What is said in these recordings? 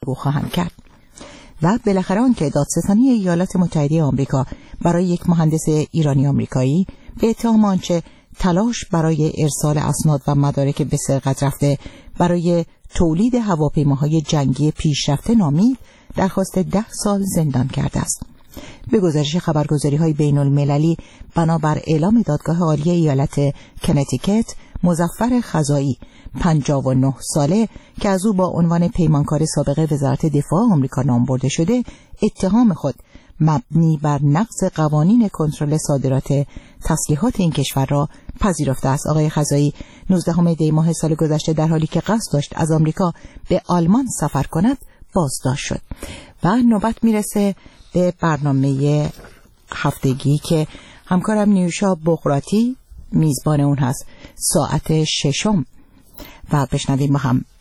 گفتگو خواهند کرد. و بالاخره آنکه دادستانی ایالات متحده آمریکا برای یک مهندس ایرانی آمریکایی به اتهام آنچه تلاش برای ارسال اسناد و مدارک به سرقت رفته برای تولید هواپیماهای جنگی پیشرفته نامید، درخواست 10 سال زندان کرده است. به گزارش خبرگزاری‌های بین‌المللی بنابر اعلام دادگاه عالی ایالت کنتیکت، مظفر خزائی 59 ساله که از او با عنوان پیمانکار سابق وزارت دفاع آمریکا نام برده شده، اتهام خود مبنی بر نقض قوانین کنترل صادرات تسلیحات این کشور را پذیرفته است. آقای خزائی 19 دی ماه سال گذشته در حالی که قصد داشت از آمریکا به آلمان سفر کند بازداشت شد. و نوبت میرسه به برنامه هفتگی که همکارم نیوشا بغراتی میزبان اون هست، ساعت 6 و بشنویم با هم.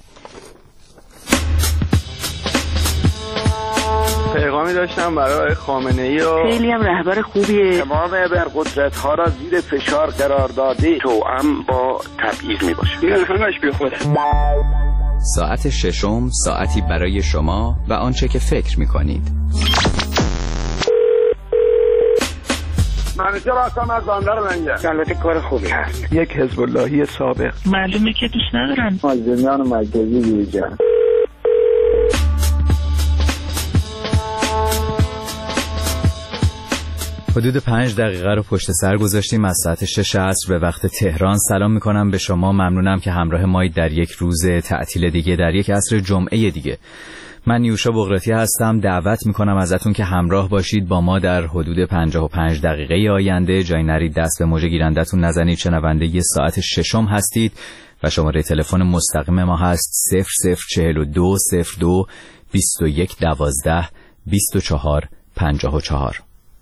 پیغامی داشتم برای خامنه‌ای و خیلی هم رهبر خوبیه. تمام ابرقدرت‌ها را زیر فشار قرار داده، توأم با تبعیض میباشه. این همش بی خوده. ساعت 6 ساعتی برای شما و آنچه که فکر می‌کنید. منیجر هستم از بندر لنگر. البته کار خوبی هست. یک حزب اللهی سابق. معلومه که دوست ندارن. مازندران مرکزی دیجان. حدود 5 دقیقه رو پشت سر گذاشتیم از ساعت 6 عصر به وقت تهران. سلام میکنم به شما، ممنونم که همراه مایید در یک روز تعطیل دیگه، در یک عصر جمعه دیگه. من نیوشا بغراتی هستم، دعوت میکنم ازتون که همراه باشید با ما در حدود 55 دقیقه آینده. جای نرید دست به موج گیرندتون نزنید. شنونده ی ساعت 6 هستید و شماره تلفن مستقیم ما هست 0042 02 21 12 24 54.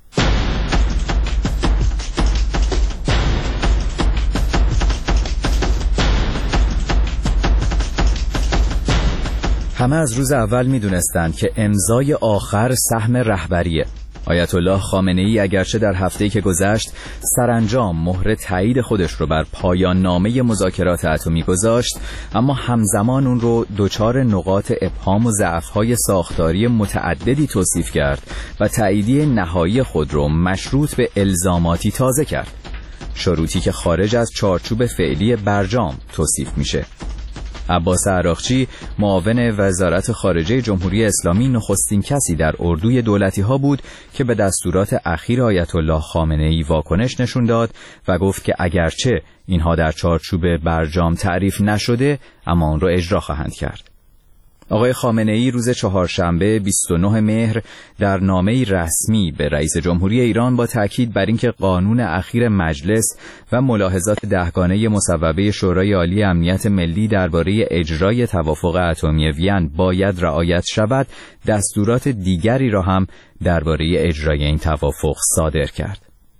همه از روز اول میدونستند که امضای آخر سهم رهبریه. آیت الله خامنه‌ای اگرچه در هفته‌ای که گذشت سرانجام مهر تایید خودش رو بر پایان نامه مذاکرات اتمی گذاشت، اما همزمان اون رو دچار نقاط ابهام و ضعف‌های ساختاری متعددی توصیف کرد و تاییدیه نهایی خود رو مشروط به الزاماتی تازه کرد، شروطی که خارج از چارچوب فعلی برجام توصیف میشه. عباس عراقچی معاون وزارت خارجه جمهوری اسلامی نخستین کسی در اردوی دولتی ها بود که به دستورات اخیر آیت الله خامنه‌ای واکنش نشون داد و گفت که اگرچه اینها در چارچوب برجام تعریف نشده اما آن را اجرا خواهند کرد. آقای خامنه‌ای روز چهارشنبه 29 مهر در نامه‌ای رسمی به رئیس جمهوری ایران با تاکید بر اینکه قانون اخیر مجلس و ملاحظات دهگانه مصوبه شورای عالی امنیت ملی درباره اجرای توافق اتمی وین باید رعایت شود، دستورات دیگری را هم درباره اجرای این توافق صادر کرد.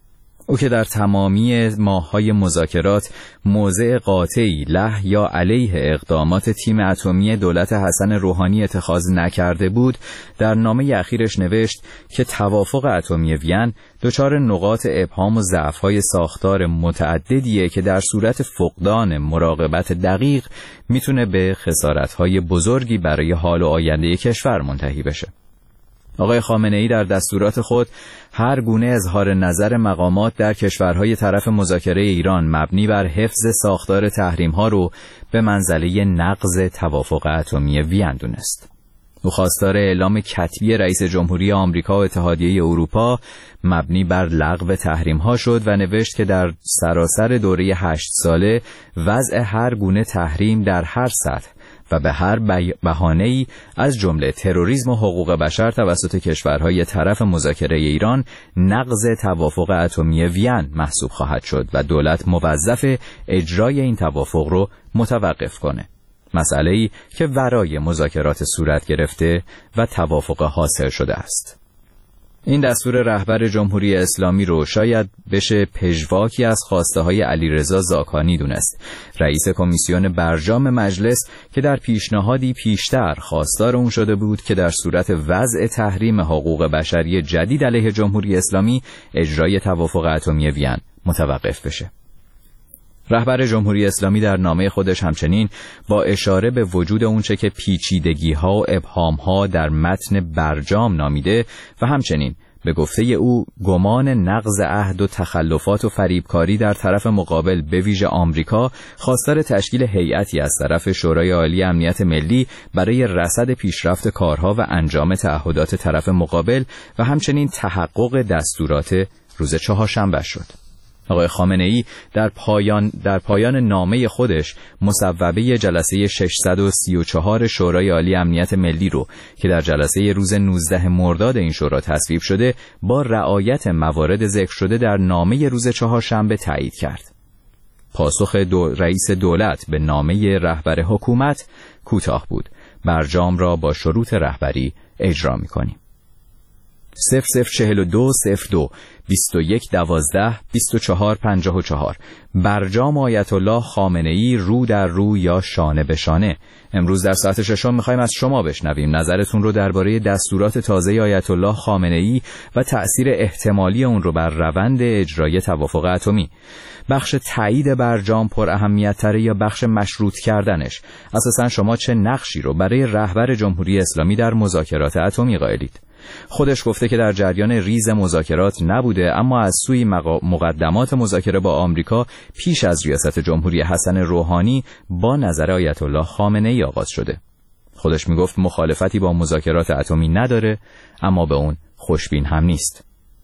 او که در تمامی ماه‌های مذاکرات موضع قاطعی له یا علیه اقدامات تیم اتمی دولت حسن روحانی اتخاذ نکرده بود، در نامه اخیرش نوشت که توافق اتمی وین دچار نقاط ابهام و ضعف‌های ساختار متعددیه که در صورت فقدان مراقبت دقیق میتونه به خسارت‌های بزرگی برای حال و آینده کشور منتهی بشه. آقای خامنه‌ای در دستورات خود هر گونه اظهار نظر مقامات در کشورهای طرف مذاکره ایران مبنی بر حفظ ساختار تحریم‌ها رو به منزله نقض توافق اتمی وین دونست. او خواستار اعلام کتبی رئیس جمهوری آمریکا و اتحادیه اروپا مبنی بر لغو تحریم‌ها شد و نوشت که در سراسر دوره 8 ساله وضع هر گونه تحریم در هر سطح و به هر بهانه‌ای از جمله تروریسم و حقوق بشر توسط کشورهای طرف مذاکره ایران نقض توافق اتمی وین محسوب خواهد شد و دولت موظف اجرای این توافق رو متوقف کنه. مسئله‌ای که ورای مذاکرات صورت گرفته و توافق حاصل شده است. این دستور رهبر جمهوری اسلامی رو شاید بشه پژواکی از خواسته های علیرضا زاکانی دونست، رئیس کمیسیون برجام مجلس که در پیشنهادی پیشتر خواستار اون شده بود که در صورت وضع تحریم حقوق بشری جدید علیه جمهوری اسلامی اجرای توافق اتمی وین متوقف بشه. رهبر جمهوری اسلامی در نامه خودش همچنین با اشاره به وجود اونچه که پیچیدگی‌ها و ابهام‌ها در متن برجام نامیده و همچنین به گفته او گمان نقض عهد و تخلفات و فریبکاری در طرف مقابل به ویژه آمریکا خواستار تشکیل هیئتی از طرف شورای عالی امنیت ملی برای رصد پیشرفت کارها و انجام تعهدات طرف مقابل و همچنین تحقق دستورات روز چهارشنبه شد. آقای خامنه‌ای در پایان نامه خودش مصوبه جلسه 634 شورای عالی امنیت ملی رو که در جلسه روز 19 مرداد این شورا تصویب شده با رعایت موارد ذکر شده در نامه روز چهارشنبه تایید کرد. پاسخ رئیس دولت به نامه رهبر حکومت کوتاه بود: برجام را با شروط رهبری اجرا می‌کنیم. 0042 02 21 12 24 54 برجام آیت الله خامنه‌ای رو در رو یا شانه به شانه. امروز در ساعت 6 می‌خوایم از شما بشنویم نظرتون رو درباره دستورات تازه آیت الله خامنه‌ای و تأثیر احتمالی اون رو بر روند اجرای توافق اتمی. بخش تایید برجام پر اهمیت تره یا بخش مشروط کردنش؟ اساساً شما چه نقشی رو برای رهبر جمهوری اسلامی در مذاکرات اتمی قائلید؟ خودش گفته که در جریان ریز مذاکرات نبوده، اما از سوی مقدمات مذاکره با آمریکا پیش از ریاست جمهوری حسن روحانی با نظر آیت الله خامنه‌ای آغاز شده. خودش میگفت مخالفتی با مذاکرات اتمی نداره، اما به اون خوشبین هم نیست.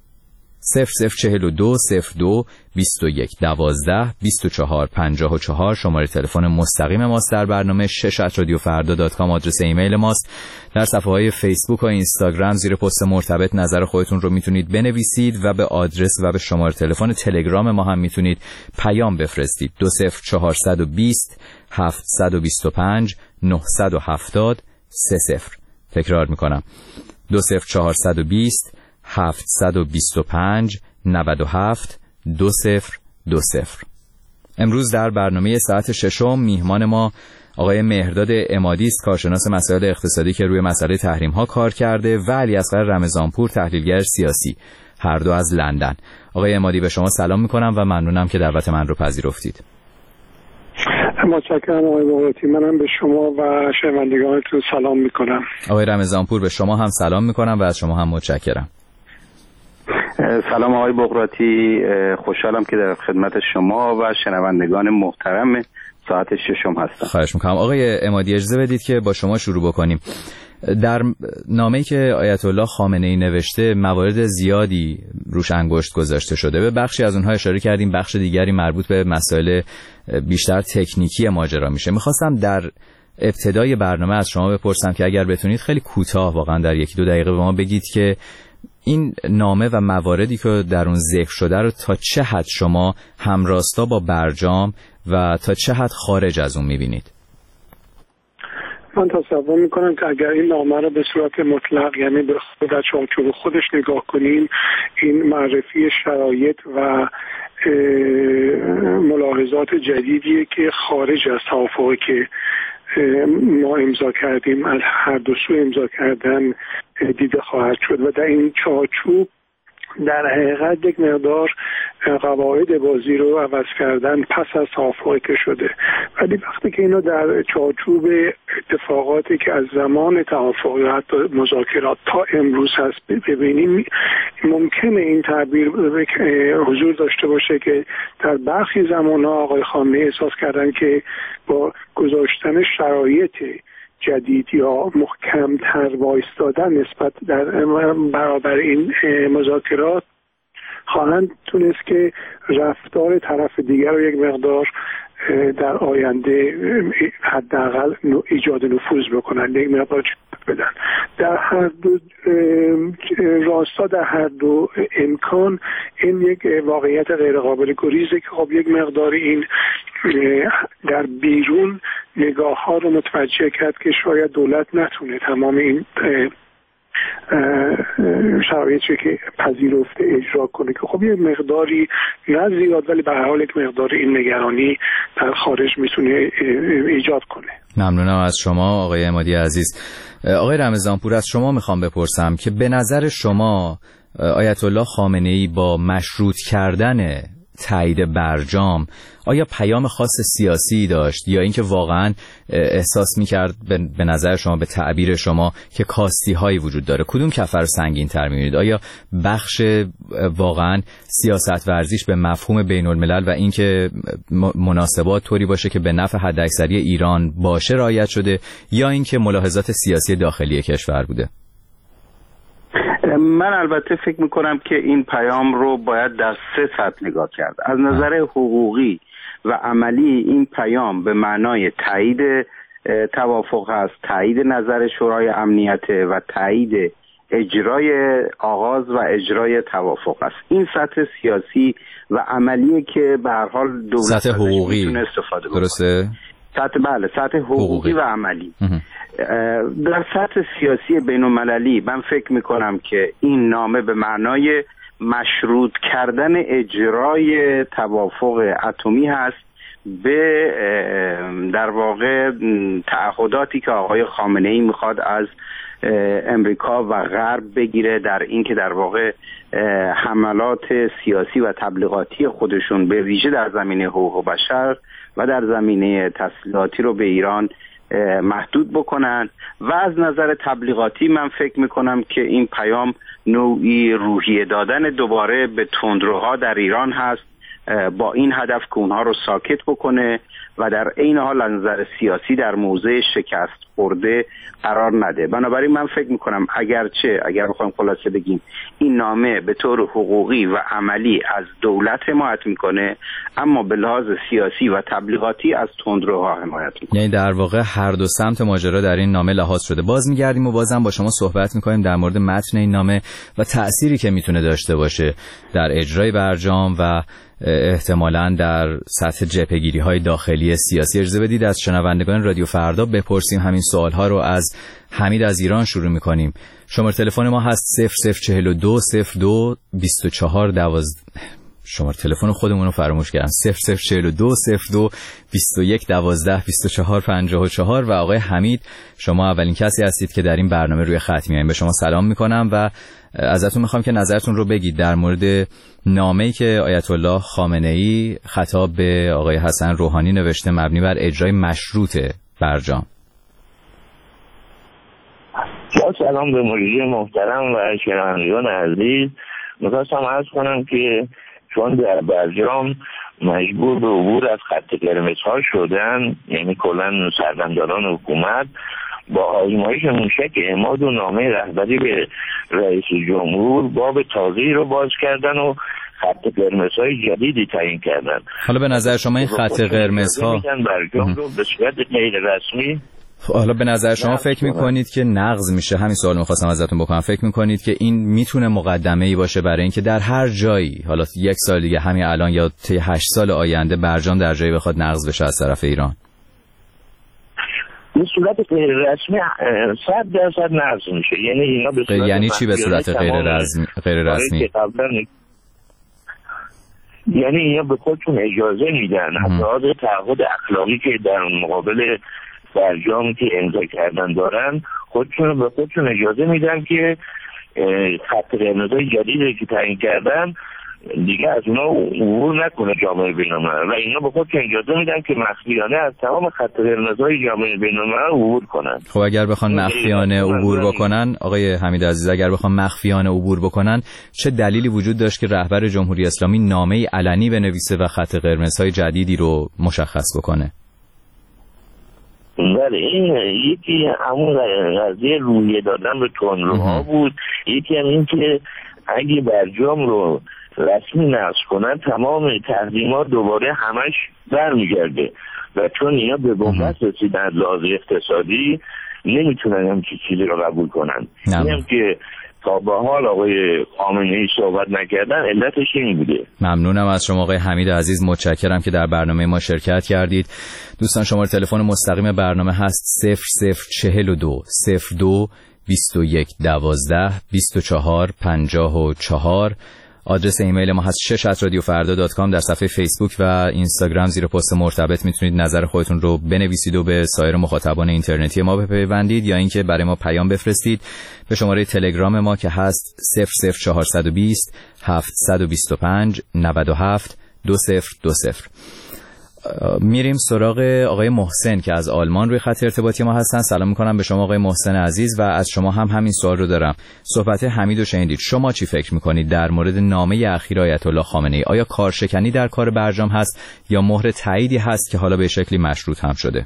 0042 02 21 12 24 54 شماره تلفن مستقیم ماست. در برنامه شش@radiofarda.com آدرس ایمیل ماست. در صفحه‌های فیسبوک و اینستاگرام زیر پست مرتبط نظر خودتون رو میتونید بنویسید و به آدرس و به شماره تلفن تلگرام ما هم میتونید پیام بفرستید. 20420 725 970 30. تکرار میکنم: 20420 725 97 2020. امروز در برنامه ساعت 6 میهمان ما آقای مهرداد عمادی است، کارشناس مسائل اقتصادی که روی مسئله تحریم ها کار کرده، و علیاصغر رمضانپور، تحلیلگر سیاسی، هر دو از لندن. آقای عمادی به شما سلام میکنم و ممنونم که دعوت من رو پذیرفتید. متشکرم آقای بغراتی. منم به شما و شنوندگانتون سلام میکنم. آقای رمضانپور به شما هم سلام میکنم و از شما هم متشکرم. سلام آقای بغراتی، خوشحالم که در خدمت شما و شنوندگان محترم ساعت 6 هستم. خواهش میکنم. آقای عمادی اجازه بدید که با شما شروع بکنیم. در نامه‌ای که آیت الله خامنه‌ای نوشته موارد زیادی روش انگشت گذاشته شده. به بخشی از اونها اشاره کردیم، بخش دیگری مربوط به مسائل بیشتر تکنیکی ماجرا میشه. میخواستم در ابتدای برنامه از شما بپرسم که اگر بتونید خیلی کوتاه، واقعا در 1-2 دقیقه به ما بگید که این نامه و مواردی که در اون ذکر شده رو تا چه حد شما همراستا با برجام و تا چه حد خارج از اون میبینید؟ من تصور میکنم که اگر این نامه رو به صورت مطلق، یعنی به در چارچوب خودش نگاه کنیم، این معرفی شرایط و ملاحظات جدیدیه که خارج از توافقی که ما امضا کردیم، از هر دو سو امضا کردن دیده خواهد شد و در این چارچوب در حقیقت یک مقدار قواعد بازی رو عوض کردن پس از توافقی که شده. ولی وقتی که اینو در چارچوب اتفاقاتی که از زمان توافق یا حتی مذاکرات تا امروز هست ببینیم، ممکنه این تعبیر حضور داشته باشه که در برخی زمان‌ها آقای خامنه‌ای احساس کردن که با گذاشتن شرایط جدید یا محکم‌تر وایستادن نسبت در برابر این مذاکرات خواهند تونست که رفتار طرف دیگر رو یک مقدار در آینده حداقل ایجاد نفوذ بکنن، یک مقدار بدن. در هر دو راستا، در هر دو امکان، این یک واقعیت غیر قابل گریزه که خب یک مقدار این در بیرون نگاه ها رو متوجه کرد که شاید دولت نتونه تمام این شرایطی که پذیرفته اجرا کنه، که خب یه مقداری نه زیاد ولی به هر حال یک مقدار این نگرانی در خارج میتونه ایجاد کنه. ممنونم از شما آقای عمادی عزیز. آقای رمضانپور، از شما میخوام بپرسم که به نظر شما آیت الله خامنه‌ای با مشروط کردن تایید برجام آیا پیام خاص سیاسی داشت یا اینکه واقعا احساس می‌کرد به نظر شما، به تعبیر شما، که کاستی‌هایی وجود داره؟ کدوم کفر سنگین‌تر می‌بینید؟ آیا بخش واقعا سیاست ورزیش به مفهوم بین‌الملل و اینکه مناسبات طوری باشه که به نفع حداکثری ایران باشه رعایت شده، یا اینکه ملاحظات سیاسی داخلی کشور بوده؟ من البته فکر میکنم که این پیام رو باید در 3 سطح نگاه کرد. از نظر حقوقی و عملی این پیام به معنای تایید توافق است، تایید نظر شورای امنیت و تایید اجرای آغاز و اجرای توافق است. این سطح سیاسی و عملیه که به هر حال دولت سطح حقوقی میتونه استفاده بکنه. درسته؟ سطح حقوقی و عملی. در سطح سیاسی بین‌المللی من فکر میکنم که این نامه به معنای مشروط کردن اجرای توافق اتمی هست به در واقع تعهداتی که آقای خامنه‌ای میخواد از امریکا و غرب بگیره در این که در واقع حملات سیاسی و تبلیغاتی خودشون به ویژه در زمینه حقوق بشر و در زمینه تسلیحاتی رو به ایران محدود بکنن. و از نظر تبلیغاتی من فکر میکنم که این پیام نوعی روحیه دادن دوباره به تندروها در ایران هست، با این هدف که اونها رو ساکت بکنه و در عین حال از نظر سیاسی در موضع شکست خورده قرار نده. بنابراین من فکر میکنم اگر بخوایم خلاصه بگیم این نامه به طور حقوقی و عملی از دولت حمایت میکنه، اما به لحاظ سیاسی و تبلیغاتی از تندروها حمایت میکنه. یعنی در واقع هر دو سمت ماجرا در این نامه لحاظ شده. باز میگردیم و بازم با شما صحبت میکنیم در مورد متن این نامه و تأثیری که میتونه داشته باشه در اجرای برجام و احتمالاً در سطح جبهه‌گیری‌های داخلی سیاسی. اجازه بدید از شنوندگان رادیو فردا بپرسیم همین سوال‌ها رو. از حمید از ایران شروع می‌کنیم. شماره تلفن ما هست 0042 02 24 12. شماره تلفن خودمون رو فراموش کردم. 0042 02 21 12 24 54. و آقای حمید، شما اولین کسی هستید که در این برنامه روی خط میایم. به شما سلام می‌کنم و ازتون میخوام که نظرتون رو بگید در مورد نامه‌ای که آیت الله خامنه‌ای خطاب به آقای حسن روحانی نوشته مبنی بر اجرای مشروط برجام. سلام به مجری محترم و شنوندگان عزیز. می‌خواستم عرض کنم که چون در برجام مجبور به عبور از خط قرمزها شدن، یعنی کلاً سردمداران حکومت با آزمایش موشک اعماد و نامه رهبری به رئیس جمهور باب تازه‌ای رو باز کردن و خط قرمزهای جدیدی تعیین کردن. حالا به نظر شما این خط قرمزها برجام رو به صورت غیر رسمی، حالا به نظر شما فکر میکنید که نقض میشه؟ همین سوال میخواستم ازتون بکنم. فکر میکنید که این میتونه مقدمه‌ای باشه برای اینکه در هر جایی، حالا 1 سال دیگه، همین الان یا طی 8 سال آینده، برجام در جایی بخواد نقض بشه از طرف ایران؟ به صورت غیر رسمی 100% نقض میشه. یعنی اینا به صورت یعنی چی به صورت غیر رسمی؟ یعنی اینا به خودشون اجازه میدن از لحاظ تعهد اخلاقی که در مقابل برجام که امضا کردن دارن، خودشون به خودشون اجازه میدن که خط قرمزهای جدیدی که تعیین کردن دیگه از اونا عبور نکنه جامعه بین‌الملل، و اینا به خودشون اجازه میدن که مخفیانه از تمام خط قرمزهای جامعه بین‌الملل عبور کنن. خب اگر بخوان مخفیانه عبور بکنن، آقای حمید عزیز، اگر بخوان مخفیانه عبور بکنن، چه دلیلی وجود داشت که رهبر جمهوری اسلامی نامه‌ای علنی بنویسه و خط قرمزهای جدیدی رو مشخص بکنه؟ بله، این یکی همون قضیه روحیه دادن به تندروها بود. یکی هم این که اگه برجام رو رسمی نقض کنن تمام تقدیمات دوباره همش برمیگرده و چون اینا به بنبست رسیدن از لحاظ اقتصادی نمیتونن همچین چیزی رو قبول کنن. اینم که تا به حال آقای خامنه‌ای صحبت نکردن علتش این بوده. ممنونم از شما آقای حمید عزیز، متشکرم که در برنامه ما شرکت کردید. دوستان شماره تلفن مستقیم برنامه هست 0042 02 21 12 24 54. آدرس ایمیل ما هست shesh@radiofarda.com. در صفحه فیسبوک و اینستاگرام زیر پست مرتبط میتونید نظر خودتون رو بنویسید و به سایر مخاطبان اینترنتی ما بپیوندید، یا اینکه برای ما پیام بفرستید به شماره تلگرام ما که هست 00420 725 97 2020. میریم سراغ آقای محسن که از آلمان روی خط ارتباطی ما هستن. سلام میکنم به شما آقای محسن عزیز و از شما هم همین سوال رو دارم. صحبت حمید رو شنیدید، شما چی فکر میکنید در مورد نامه اخیر آیت الله خامنه ای؟ آیا کارشکنی در کار برجام هست یا مهر تاییدی هست که حالا به شکلی مشروط هم شده؟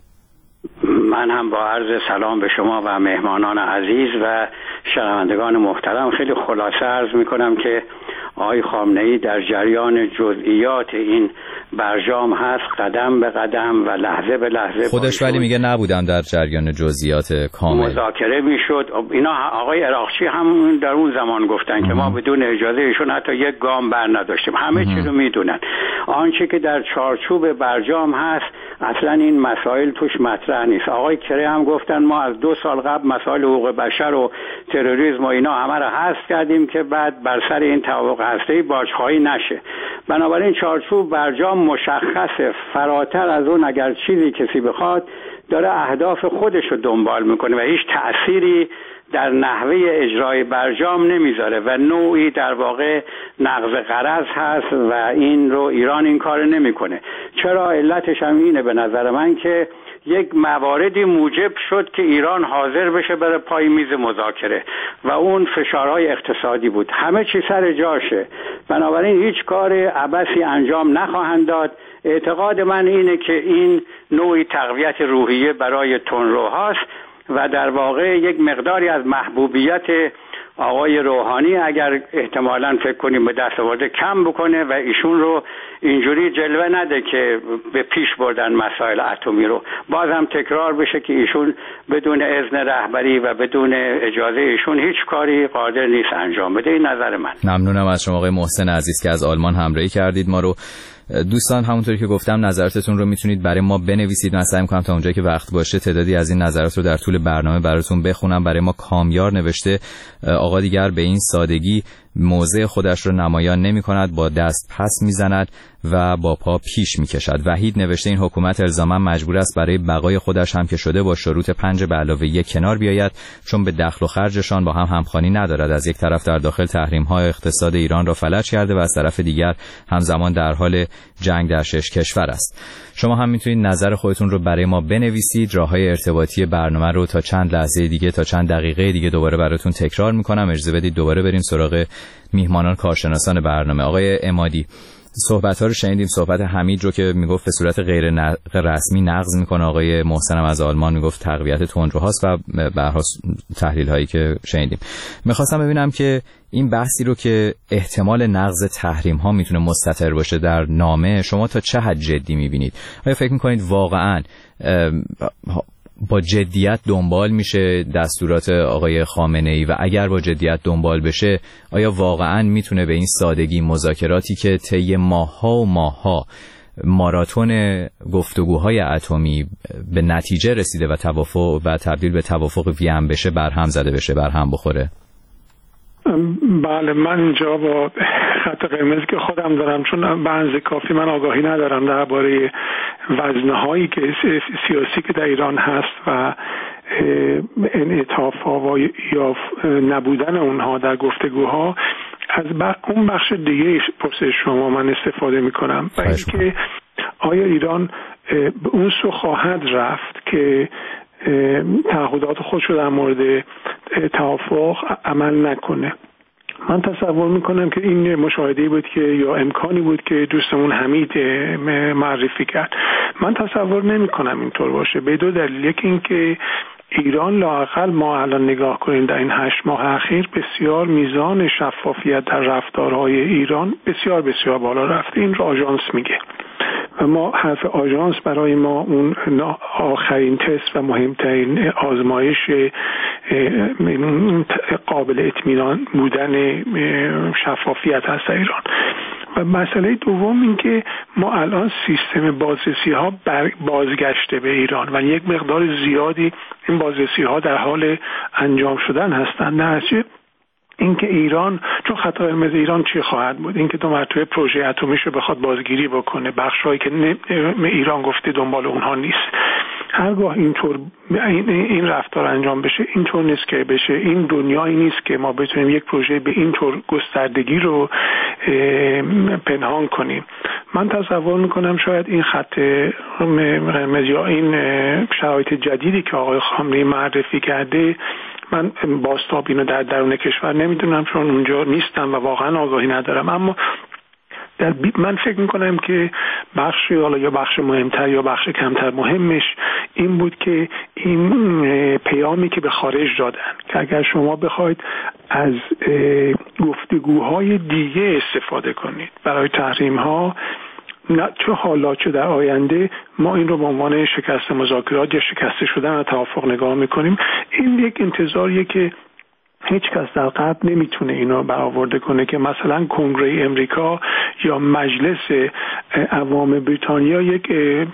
من هم با عرض سلام به شما و مهمانان عزیز و شنوندگان محترم خیلی خلاصه عرض میکنم که آقای خامنه ای در جریان جزئیات این برجام هست، قدم به قدم و لحظه به لحظه. خودش ولی میگه نبودم در جریان جزئیات کامل. مذاکره میشد. اینا آقای عراقچی هم در اون زمان گفتن که ما بدون اجازه ایشون حتی یک گام بر نداشتیم. همه چی رو میدونن. آنچه که در چارچوب برجام هست اصلا این مسائل توش مطرح نیست. آقای کره هم گفتن ما از 2 سال قبل مسائل حقوق بشر و تروریسم و اینا همه رو حذف کردیم که بعد بر سر این توافق هسته‌ای باج‌خواهی نشه. بنابراین چارچوب برجام مشخصه، فراتر از اون اگر چیزی کسی بخواد داره اهداف خودش رو دنبال میکنه و هیچ تأثیری در نحوه اجرای برجام نمیذاره و نوعی در واقع نقض غرض هست و این رو ایران این کار نمیکنه. چرا؟ علتش هم اینه به نظر من که یک مواردی موجب شد که ایران حاضر بشه بره پای میز مذاکره و اون فشارهای اقتصادی بود. همه چی سر جاشه، بنابراین هیچ کار عبثی انجام نخواهند داد. اعتقاد من اینه که این نوعی تقویت روحیه برای تندروهاست و در واقع یک مقداری از محبوبیت آقای روحانی اگر احتمالاً فکر کنیم به دست آورده کم بکنه و ایشون رو اینجوری جلوه نده که به پیش بردن مسائل اتمی رو. باز هم تکرار بشه که ایشون بدون اذن رهبری و بدون اجازه ایشون هیچ کاری قادر نیست انجام بده. این نظر من. ممنونم از شما آقای محسن عزیز که از آلمان همراهی کردید ما رو. دوستان همونطوری که گفتم نظراتتون رو میتونید برای ما بنویسید. من سعی می‌کنم تا اونجایی که وقت باشه تعدادی از این نظرات رو در طول برنامه براتون بخونم. برای ما کامیار نوشته آقا دیگر به این سادگی موضع خودش رو نمایان نمی‌کند، با دست پس می‌زند و با پا پیش می‌کشد. وحید نوشته این حکومت الزاما مجبور است برای بقای خودش هم که شده با شروط 5+1 کنار بیاید، چون به دخل و خرجشان با هم همخوانی ندارد. از یک طرف در داخل تحریم‌های اقتصاد ایران را فلج کرده و از طرف دیگر همزمان در حال جنگ در 6 کشور است. شما هم میتونید نظر خودتون رو برای ما بنویسید. راههای ارتباطی برنامه رو تا چند لحظه دیگه، تا چند دقیقه دیگه دوباره براتون تکرار میکنم. اجازه بدید دوباره بریم سراغ میهمانان کارشناسان برنامه. آقای عمادی، صحبت‌ها رو شنیدیم. صحبت حمید رو که میگفت به صورت غیر رسمی نقض میکنه. آقای محسن از آلمان میگفت تقویت تندروهاست و به هر حال تحلیل هایی که شنیدیم. میخواستم ببینم که این بحثی رو که احتمال نقض تحریم ها میتونه مستتر باشه در نامه، شما تا چه حد جدی میبینید؟ آیا فکر میکنید واقعاً با جدیت دنبال میشه دستورات آقای خامنه ای و اگر با جدیت دنبال بشه آیا واقعاً میتونه به این سادگی مذاکراتی که طی ماه‌ها ماراتون گفتگوهای اتمی به نتیجه رسیده و توافق و تبدیل به توافق وین بشه برهم زده بشه، برهم بخوره؟ بله، من اینجا با خط قرمزی که خودم دارم، چون به اندازه کافی من آگاهی ندارم درباره وزنه‌هایی که سیاسی که در ایران هست و انعطاف‌ها یا نبودن اونها در گفتگوها، از اون بخش دیگه پرسش شما من استفاده می‌کنم و اینکه آیا ایران به اون سو خواهد رفت که تعهدات خودش رو در مورد توافق عمل نکنه. من تصور میکنم که این مشاهده‌ای بود که یا امکانی بود که دوستمون حمید معرفی کرد. من تصور نمیکنم اینطور باشه به دو دلیل. یکی این که ایران لااقل ما الان نگاه کنیم در این 8 ماه اخیر بسیار میزان شفافیت در رفتارهای ایران بسیار بسیار بالا رفته. این رو آژانس میگه و ما حرف آژانس برای ما اون آخرین تست و مهمترین آزمایش قابل اطمینان بودن شفافیت هست در ایران. و مسئله دوم این که ما الان سیستم بازرسی ها بازگشته به ایران و یک مقدار زیادی این بازرسی ها در حال انجام شدن هستند. نتیجه اینکه ایران، چون خط قرمز ایران چی خواهد بود؟ اینکه دو مرتبه پروژه اتمیش رو بخواد بازگیری بکنه، بخشایی که ایران گفته دنبال اونها نیست. هرگاه اینطور این رفتار انجام بشه، اینطور نیست که بشه. این دنیایی نیست که ما بتونیم یک پروژه به اینطور گستردگی رو پنهان کنیم. من تصور میکنم شاید این خط قرمز یا این شرایط جدیدی که آقای خامنه‌ای معرفی کرده، من بازتاب اینو در درون کشور نمیدونم چون اونجا نیستم و واقعا آگاهی ندارم، اما من فکر میکنم که بخش یا بخش مهمتر یا بخش کمتر مهمش این بود که این پیامی که به خارج دادن که اگر شما بخواید از گفتگوهای دیگه استفاده کنید برای تحریم ها، نه چه حالا چه در آینده، ما این رو به عنوان شکست مذاکرات یا شکست شدن و توافق نگاه میکنیم. این یک انتظاریه که هیچ کس در غرب نمیتونه اینو برآورده کنه که مثلا کنگره امریکا یا مجلس عوام بریتانیا یک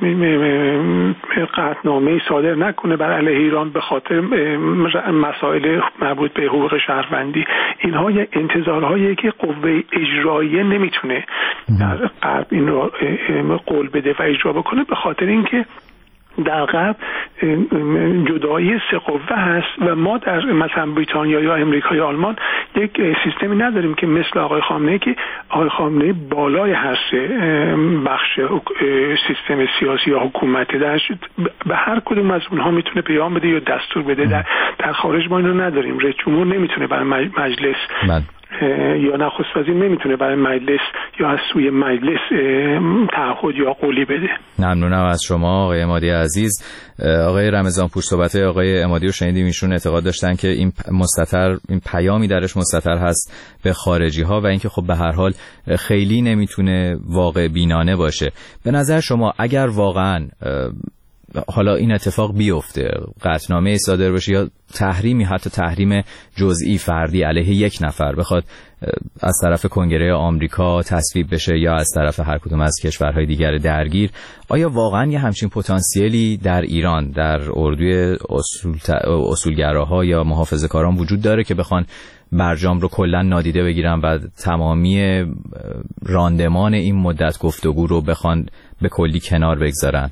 قطعنامه صادر نکنه بر علیه ایران به خاطر مسائل مربوط به حقوق شهروندی. اینها یک انتظارهایی که قوه اجراییه نمیتونه در غرب این رو قول بده و اجرا بکنه، به خاطر اینکه در غرب جدایی سه قوه هست و ما در مثلا بریتانیا یا امریکا یا آلمان یک سیستمی نداریم که مثل آقای خامنه‌ای که آقای خامنه‌ای بالای هر سه بخش سیستم سیاسی یا حکومتی به هر کدوم از اونها میتونه پیام بده یا دستور بده. در خارج ما اینو نداریم. رئیس جمهور نمیتونه برای مجلس یا نخست وزیر نمیتونه برای مجلس یا از سوی مجلس تعهد یا قولی بده. ممنونم از شما آقای عمادی عزیز. آقای رمضانپور، صحبت آقای عمادی رو شنیدیم، ایشون اعتقاد داشتن که این پیامی درش مستتر هست به خارجی ها و اینکه خب به هر حال خیلی نمیتونه واقع بینانه باشه. به نظر شما اگر واقعا حالا این اتفاق بیفته، قطعنامه صادر بشه یا تحریمی، حتی تحریم جزئی فردی علیه یک نفر بخواد از طرف کنگره آمریکا تصویب بشه یا از طرف هر کدوم از کشورهای دیگر درگیر، آیا واقعا یه همچین پتانسیلی در ایران، در اردوی اصولگراها یا محافظه‌کاران وجود داره که بخوان برجام رو کلا نادیده بگیرن و تمامی راندمان این مدت گفتگو رو بخوان به کلی کنار بگذارن؟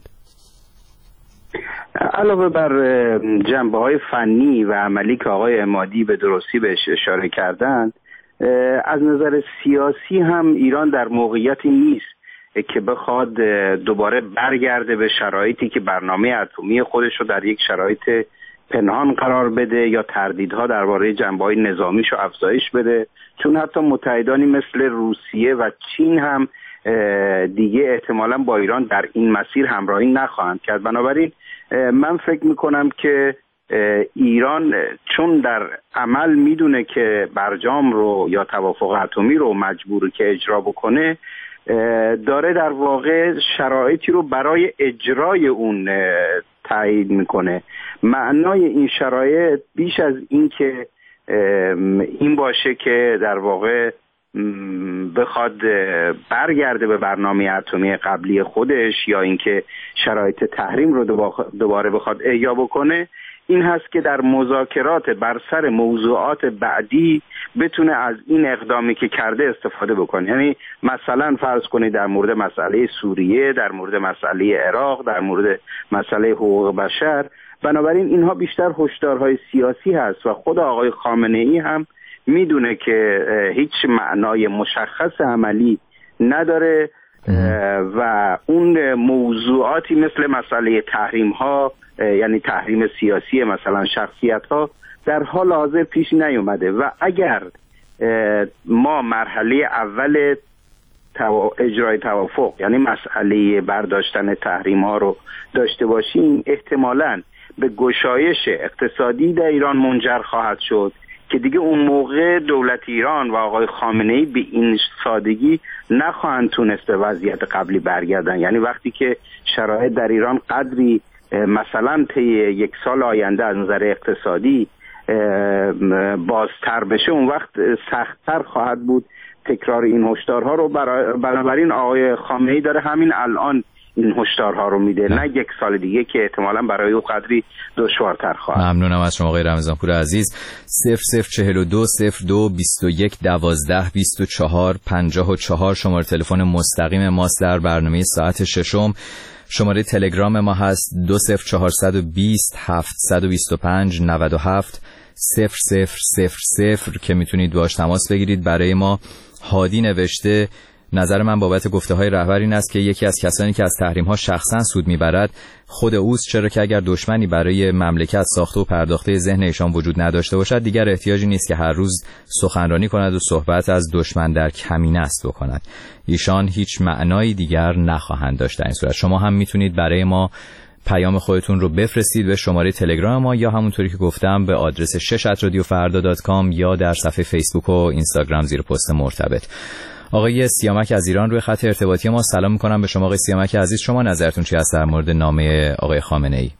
علاوه بر جنبه‌های فنی و عملی که آقای عمادی به درستی بهش اشاره کردند، از نظر سیاسی هم ایران در موقعیتی نیست که بخواد دوباره برگرده به شرایطی که برنامه اتمی خودش رو در یک شرایط پنهان قرار بده یا تردیدها درباره جنبه‌های نظامیش رو افزایش بده، چون حتی متحدانی مثل روسیه و چین هم دیگه احتمالاً با ایران در این مسیر همراهی نخواهند کرد. بنابراین من فکر میکنم که ایران چون در عمل میدونه که برجام رو یا توافق اتمی رو مجبور که اجرا بکنه، داره در واقع شرایطی رو برای اجرای اون تایید میکنه. معنای این شرایط بیش از این که این باشه که در واقع بخواد برگرده به برنامه اتمی قبلی خودش یا اینکه شرایط تحریم رو دوباره بخواد احیا بکنه، این هست که در مذاکرات بر سر موضوعات بعدی بتونه از این اقدامی که کرده استفاده بکنه. یعنی مثلا فرض کنید در مورد مسئله سوریه، در مورد مسئله عراق، در مورد مسئله حقوق بشر. بنابراین اینها بیشتر هشدارهای سیاسی هست و خود آقای خامنه‌ای هم میدونه که هیچ معنای مشخص عملی نداره و اون موضوعاتی مثل مسئله تحریم ها، یعنی تحریم سیاسی مثلا شخصیت ها، در حال حاضر پیش نیومده و اگر ما مرحله اول اجرای توافق، یعنی مسئله برداشتن تحریم ها رو داشته باشیم، احتمالاً به گشایش اقتصادی در ایران منجر خواهد شد که دیگه اون موقع دولت ایران و آقای خامنه‌ای به این سادگی نخواهند تونست به وضعیت قبلی برگردن. یعنی وقتی که شرایط در ایران قدری مثلا طی یک سال آینده از نظر اقتصادی بازتر بشه، اون وقت سخت‌تر خواهد بود تکرار این هشدارها رو. بنابراین آقای خامنه‌ای داره همین الان این هشدارها رو میده، نه یک سال دیگه که احتمالاً برای او قدری دشوارتر خواهد. ممنونم از شما آقای رمضانپور عزیز. 0042 02 21 12 24 54 شماره تلفن مستقیم ماست در برنامه ساعت ششم. شماره تلگرام ما هست 20420 725 97 0000 که میتونید باهاش تماس بگیرید. برای ما هادی نوشته نظر من بابت گفته‌های رهبر این است که یکی از کسانی که از تحریم‌ها شخصاً سود می‌برد خود اوست، چرا که اگر دشمنی برای مملکت ساخته و پرداخته ذهن ایشان وجود نداشته باشد دیگر احتیاجی نیست که هر روز سخنرانی کند و صحبت از دشمن در کمینه است بکند. ایشان هیچ معنایی دیگر نخواهند داشت. در این صورت شما هم میتونید برای ما پیام خودتون رو بفرستید به شماره تلگرام ما یا همونطوری که گفتم به آدرس 6@radiofarda.com یا در صفحه فیسبوک و اینستاگرام زیر پست مرتبط. آقای سیامک از ایران روی خط ارتباطی ما. سلام می‌کنم به شما آقای سیامک عزیز. شما نظرتون چی است در مورد نامه آقای خامنه‌ای؟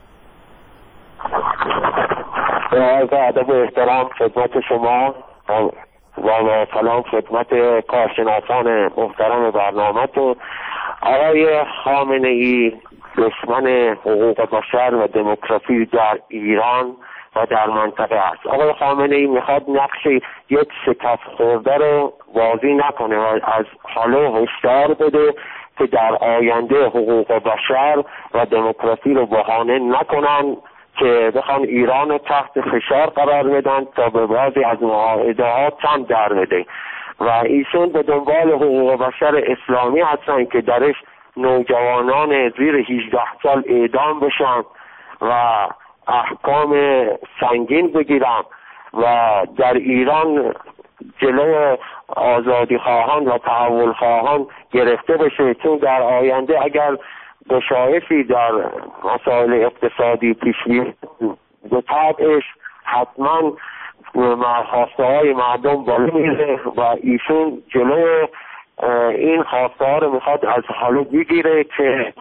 با ادب و احترام خدمت شما و سلام خدمت کارشناسان محترم برنامه‌تون. آقای خامنه‌ای دشمن حقوق بشر و دموکراسی در ایران و در منطقه است. آقای خامنه‌ای میخواد نقش یک شکست خورده رو بازی نکنه و از حالا هشدار بده که در آینده حقوق بشر و دموکراسی رو بهانه نکنن که بخوان ایران رو تحت فشار قرار بدن تا به بعضی از معاهده‌ها چند در بده و ایشون به دنبال حقوق بشر اسلامی هستن که درش نوجوانان زیر 18 سال اعدام بشن و احکام سنگین بگیرن و در ایران جلوی آزادی خواهان و تحول خواهان گرفته بشه، چون در آینده اگر گشایشی در مسائل اقتصادی پیش بیاد به طبعش حتما خواسته های مردم بالا میره و ایشون جلوی این خواسته ها رو میخواد از حالا بگیره که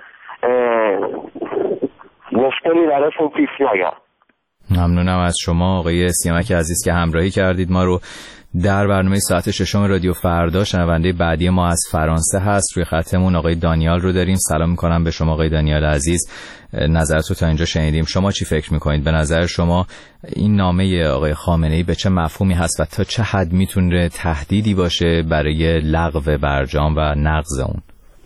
مشکلی درشون پیش نیاد. ممنونم از شما آقای سیامک عزیز که همراهی کردید ما رو در برنامه ساعت 6 رادیو فردا. شنونده بعدی ما از فرانسه هست روی خطمون آقای دانیال رو داریم. سلام میکنم به شما آقای دانیال عزیز. نظرتو تا اینجا شنیدیم، شما چی فکر میکنید؟ به نظر شما این نامه آقای خامنه‌ای به چه مفهومی هست و تا چه حد میتونه تهدیدی باشه برای لغو برجام و نقض اون؟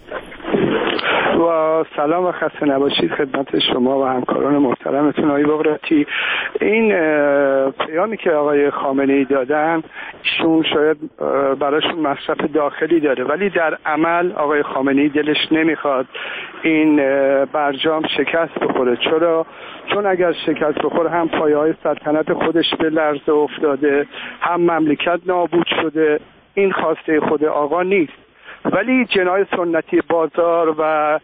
و سلام و خسته نباشید خدمت شما و همکاران محترمتون. آقای بغراتی، این پیامی که آقای خامنه‌ای دادن ایشون شاید براشون مصرف داخلی داره، ولی در عمل آقای خامنه‌ای دلش نمیخواد این برجام شکست بخوره. چون اگر شکست بخوره هم پایه‌های سلطنت خودش به لرزه افتاده، هم مملکت نابود شده. این خواسته خود آقا نیست، ولی جناح سنتی بازار و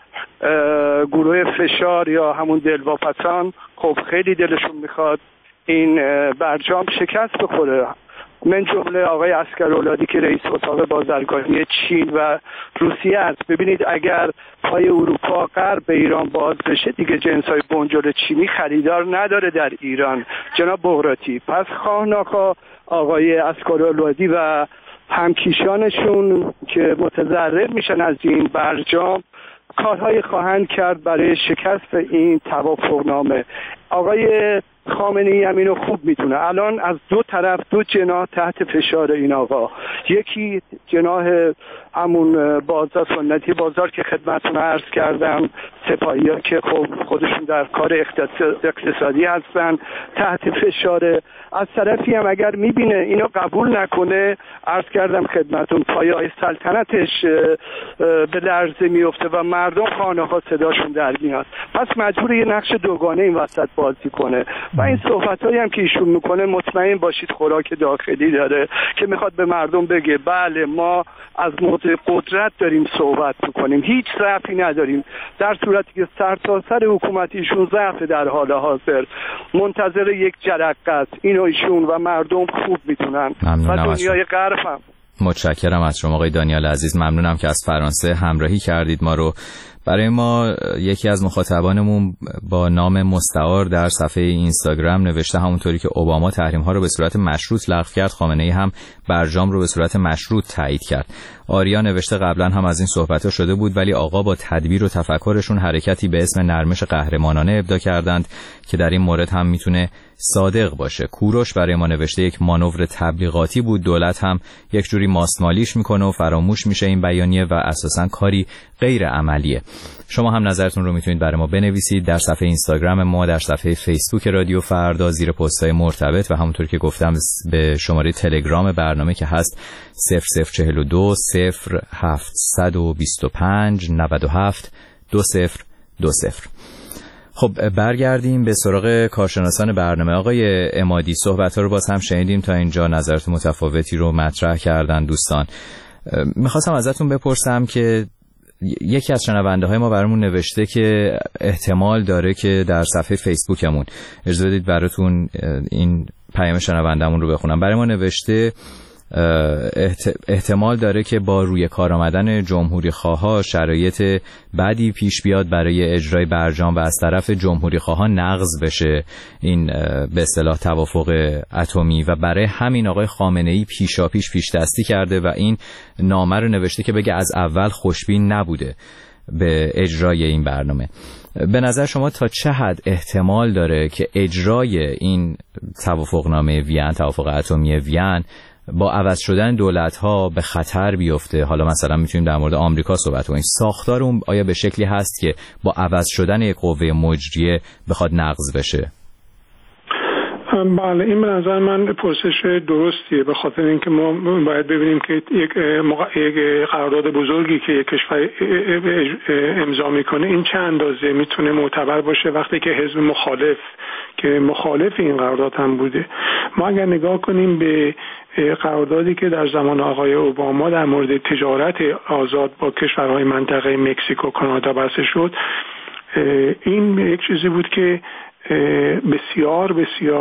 گروه فشار یا همون دلواپسان خب خیلی دلشون میخواد این برجام شکست بخوره. من جمله آقای عسکرولادی که رئیس اتاق بازرگانی چین و روسیه است. ببینید اگر پای اروپا غرب به ایران باز بشه دیگه جنسای بنجل چینی خریدار نداره در ایران جناب بغراتی. پس خواه ناخواه آقای عسکرولادی و همکیشانشون که متضرر میشن از این برجام کارهای خواهند کرد برای شکست این توافقنامه. آقای خامنه‌ای هم اینو خوب میتونه. الان از دو طرف دو جناح تحت فشار این آقا. یکی جناح همون بازار سنتی بازار که خدمتتون عرض کردم، سپاهی‌ها که خب خودشون در کار اقتصادی هستن تحت فشار. از طرفی هم اگر میبینه اینو قبول نکنه، عرض کردم خدمتتون پایه‌های سلطنتش به لرزه میفته و مردم خانه‌ها صداشون در میاد. پس مجبور یه نقش دوگانه این وسط بازی کنه و این صحبتایی هم که ایشون میکنه مطمئن باشید خوراک داخلی داره که میخواد به مردم بگه بله ما از موضع قدرت داریم صحبت میکنیم، هیچ ضعفی نداریم، در صورتی که سرتاسر حکومت ایشون ضعف در حال حاضر منتظر یک جرقه است. اینو ایشون و مردم خوب میتونن و دنیای غرب هم. متشکرم از شما آقای دانیال عزیز. ممنونم که از فرانسه همراهی کردید ما رو. برای ما یکی از مخاطبانمون با نام مستعار در صفحه اینستاگرام نوشته همونطوری که اوباما تحریم‌ها رو به صورت مشروط لغو کرد، خامنه‌ای هم برجام رو به صورت مشروط تایید کرد. آریا نوشته قبلا هم از این صحبت‌ها شده بود ولی آقا با تدبیر و تفکرشون حرکتی به اسم نرمش قهرمانانه ابدا کردند که در این مورد هم میتونه صادق باشه. کوروش برای ما نوشته یک مانور تبلیغاتی بود، دولت هم یک جوری ماستمالیش میکنه و فراموش میشه این بیانیه و اساساً کاری غیر عملیه. شما هم نظرتون رو میتونید برای ما بنویسید در صفحه اینستاگرام ما، در صفحه فیسبوک رادیو فردا زیر پست‌های مرتبط و همونطور که گفتم به شماره تلگرام برنامه که هست 0042 0725 97 2020. خب برگردیم به سراغ کارشناسان برنامه. آقای عمادی، صحبت‌ها رو باز هم شنیدیم تا اینجا، نظرات متفاوتی رو مطرح کردن دوستان. میخواستم ازتون بپرسم که یکی از شنونده های ما برامون نوشته که احتمال داره که در صفحه فیسبوکمون، اجازه بدید براتون این پیام شنوندمون رو بخونم. برای ما نوشته احتمال داره که با روی کار آمدن جمهوری خواها شرایط بعدی پیش بیاد برای اجرای برجام و از طرف جمهوری خواها نقض بشه این به اصطلاح توافق اتمی و برای همین آقای خامنه‌ای پیشاپیش پیش دستی کرده و این نامه رو نوشته که بگه از اول خوشبین نبوده به اجرای این برنامه. به نظر شما تا چه حد احتمال داره که اجرای این توافقنامه وین، توافق اتمی وین، با عوض شدن دولت‌ها به خطر بیفته؟ حالا مثلا میتونیم در مورد آمریکا صحبت کنیم. ساختار اون آیا به شکلی هست که با عوض شدن یک قوه مجریه بخواد نقض بشه؟ بله، این به نظر من پرسش درستیه، به خاطر اینکه ما باید ببینیم که یک قرارداد بزرگی که یک کشور امضا میکنه این چه اندازه میتونه معتبر باشه وقتی که حزب مخالف این قرارداد هم بوده. ما اگر نگاه کنیم به قراردادی که در زمان آقای اوباما در مورد تجارت آزاد با کشورهای منطقه مکزیک و کانادا بحث شد، این یک چیزی بود که بسیار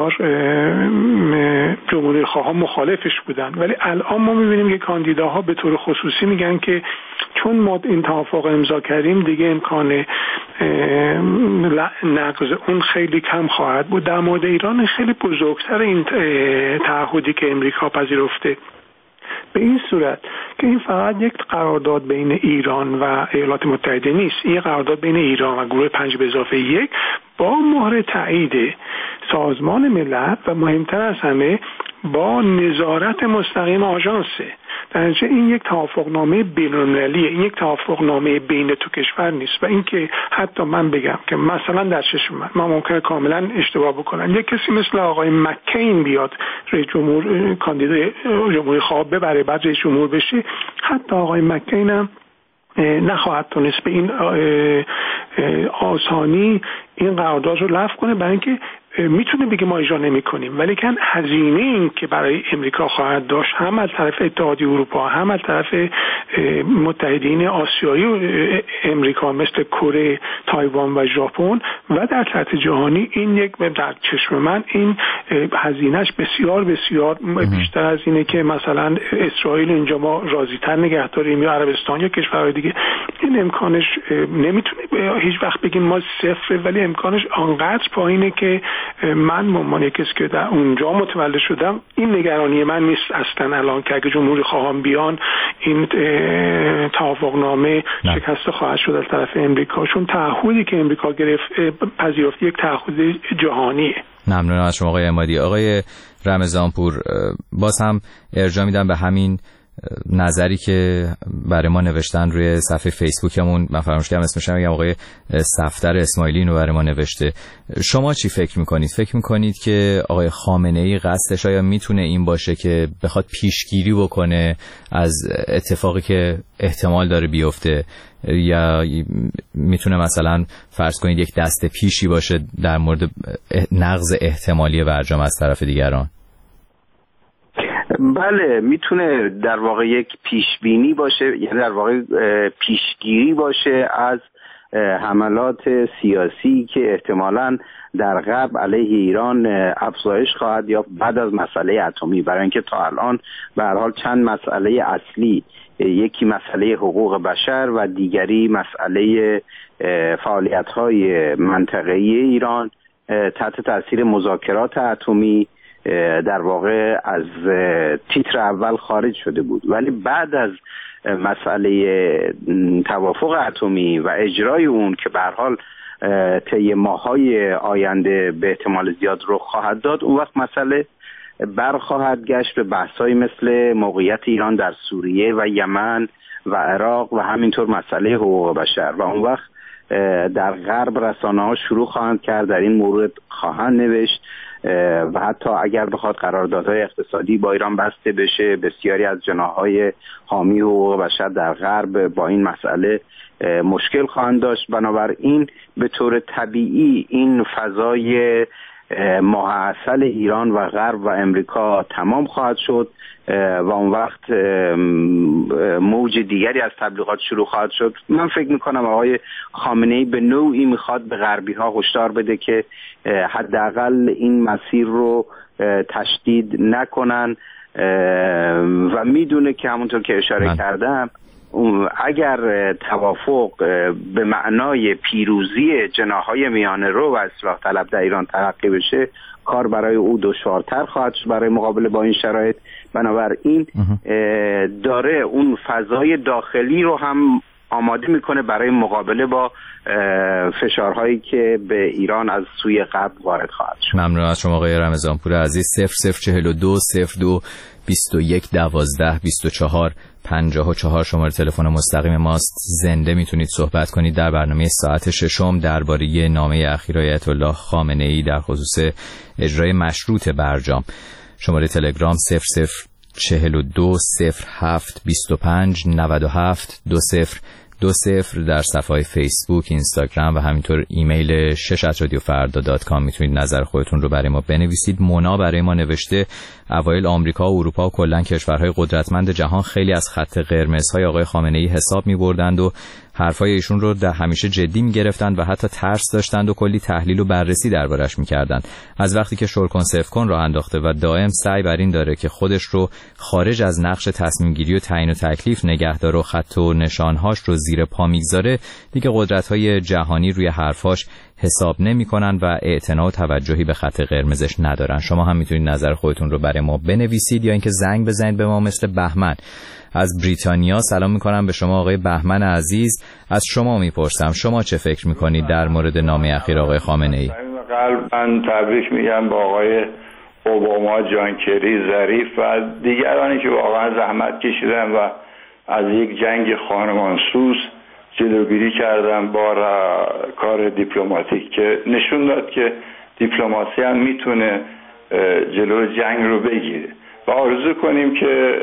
جمهوری خواها مخالفش بودن، ولی الان ما میبینیم که کاندیداها به طور خصوصی میگن که چون ما این توافق امضا کردیم دیگه امکان نقض اون خیلی کم خواهد بود. در مورد ایران خیلی بزرگتر این تعهدی که امریکا پذیرفته، به این صورت که این فقط یک قرارداد بین ایران و ایالات متحده نیست، این قرارداد بین ایران و گروه 5+1 با مهر تایید سازمان ملل و مهمتر از همه با نظارت مستقیم آژانسه. در نتیجه این یک توافقنامه بین‌المللیه، این یک توافقنامه بین تو کشور نیست. و اینکه حتی من بگم که مثلا در چشم من ممکنه کاملا اشتباه بکنم، یک کسی مثل آقای مکین بیاد رئیس جمهور کاندیدای جمهوری خواه ببره بعد رئیس جمهور بشه، حتی آقای مکین هم نخواهد تونست به این آسانی این قرارداد رو لغو کنه، برای اینکه میتونه بگه ما اجرا نمی‌کنیم، ولی کن هزینه این که برای امریکا خواهد داشت هم از طرف اتحادیه اروپا هم از طرف متحدین آسیایی و امریکا مثل کره، تایوان و ژاپن و در سطح جهانی، این یک در چشم من این هزینهش بسیار بیشتر از اینه که مثلا اسرائیل اینجا ما راضی‌تر نگه داریم یا عربستان یا کشورهای دیگه. این امکانش نمیتونه هیچ وقت بگیم ما صفر، ولی امکانش آنقدر پایینه که من به عنوان کسی که در اونجا متولد شدم این نگرانی من نیست اصلا الان که اگه جمهوری خواهان بیان این توافقنامه شکست خواهد شد از طرف امریکا، چون تعهدی که امریکا پذیرفت یک تعهد جهانیه. ممنونم از شما آقای عمادی. آقای رمضانپور، باز هم ارجاع میدم به همین نظری که برای ما نوشتن روی صفحه فیسبوکمون. من فراموش کردم اسمش رو بگم، آقای صفدر اسماعیلی اینو برای ما نوشته. شما چی فکر میکنید؟ فکر میکنید که آقای خامنه‌ای قصدش آیا میتونه این باشه که بخواد پیشگیری بکنه از اتفاقی که احتمال داره بیفته، یا میتونه مثلا فرض کنید یک دست پیشی باشه در مورد نقض احتمالی برجام از طرف دیگران؟ بله، میتونه در واقع یک پیشبینی باشه، یعنی در واقع پیشگیری باشه از حملات سیاسی که احتمالاً در غرب علیه ایران افزایش خواهد یافت بعد از مسئله اتمی، برای اینکه تا الان به هر حال چند مسئله اصلی، یکی مسئله حقوق بشر و دیگری مسئله فعالیت‌های منطقه‌ای ایران تحت تاثیر مذاکرات اتمی در واقع از تیتر اول خارج شده بود، ولی بعد از مسئله توافق اتمی و اجرای اون که به هر حال طی ماه‌های آینده به احتمال زیاد رخ خواهد داد، اون وقت مسئله برخواهد گشت به بحث‌های مثل موقعیت ایران در سوریه و یمن و عراق و همینطور مسئله حقوق بشر و اون وقت در غرب رسانه‌ها شروع خواهند کرد در این مورد خواهند نوشت و حتی اگر بخواد قراردادهای اقتصادی با ایران بسته بشه بسیاری از جناح‌های حامی حقوق بشر در غرب با این مسئله مشکل خواهند داشت. بنابراین به طور طبیعی این فضای ماه عسل ایران و غرب و امریکا تمام خواهد شد و اون وقت موج دیگری از تبلیغات شروع خواهد شد. من فکر میکنم آقای خامنه‌ای به نوعی میخواد به غربی ها هشدار بده که حداقل این مسیر رو تشدید نکنن و میدونه که همونطور که اشاره کردم اگر توافق به معنای پیروزی جناح‌های میانه رو و اصلاح طلب در ایران تلقی بشه کار برای او دشوارتر خواهد شد برای مقابله با این شرایط. بنابراین داره اون فضای داخلی رو هم آماده میکنه برای مقابله با فشارهایی که به ایران از سوی غرب وارد خواهد شد. ممنون از شما آقای رمضانپور عزیز. 0042 02 21 12 24 54 شماره تلفن مستقیم ماست. زنده میتونید صحبت کنید در برنامه ساعت ششم درباره نامه اخیر آیت الله خامنه‌ای در خصوص اجرای مشروط برجام. شماره تلگرام 0042 07 25 97 20 در صفحه فیسبوک، اینستاگرام و همینطور ایمیل شش@radiofarda.com میتونید نظر خودتون رو برای ما بنویسید. مونا برای ما نوشته اوایل آمریکا و اروپا و کلا کشورهای قدرتمند جهان خیلی از خط قرمزهای آقای خامنه‌ای حساب می‌بردند و حرفای ایشون رو در همیشه جدی می‌گرفتند و حتی ترس داشتند و کلی تحلیل و بررسی دربارش می‌کردند. از وقتی که شل کن سف کن راه انداخته و دائم سعی بر این داره که خودش رو خارج از نقش تصمیم گیری و تعیین و تکلیف نگه داره و خط و نشانهاش رو زیر پا میگذاره، دیگه قدرت‌های جهانی روی حرفاش حساب نمی‌کنن و اعتنا و توجهی به خط قرمزش ندارن. شما هم میتونید نظر خودتون رو برای ما بنویسید یا اینکه زنگ بزنید به ما مثل بهمن از بریتانیا. سلام میکنم به شما آقای بهمن عزیز. از شما میپرسم شما چه فکر میکنید در مورد نامه اخیر آقای خامنه‌ای؟ قلباً تبریک میگم با آقای اوباما، جان کری، ظریف و دیگرانی که واقعا زحمت کشیدن و از یک جنگ خانمانسوز جلوگیری کردن با کار دیپلماتیک که نشون داد که دیپلماسی هم میتونه جلو جنگ رو بگیره و آرزو کنیم که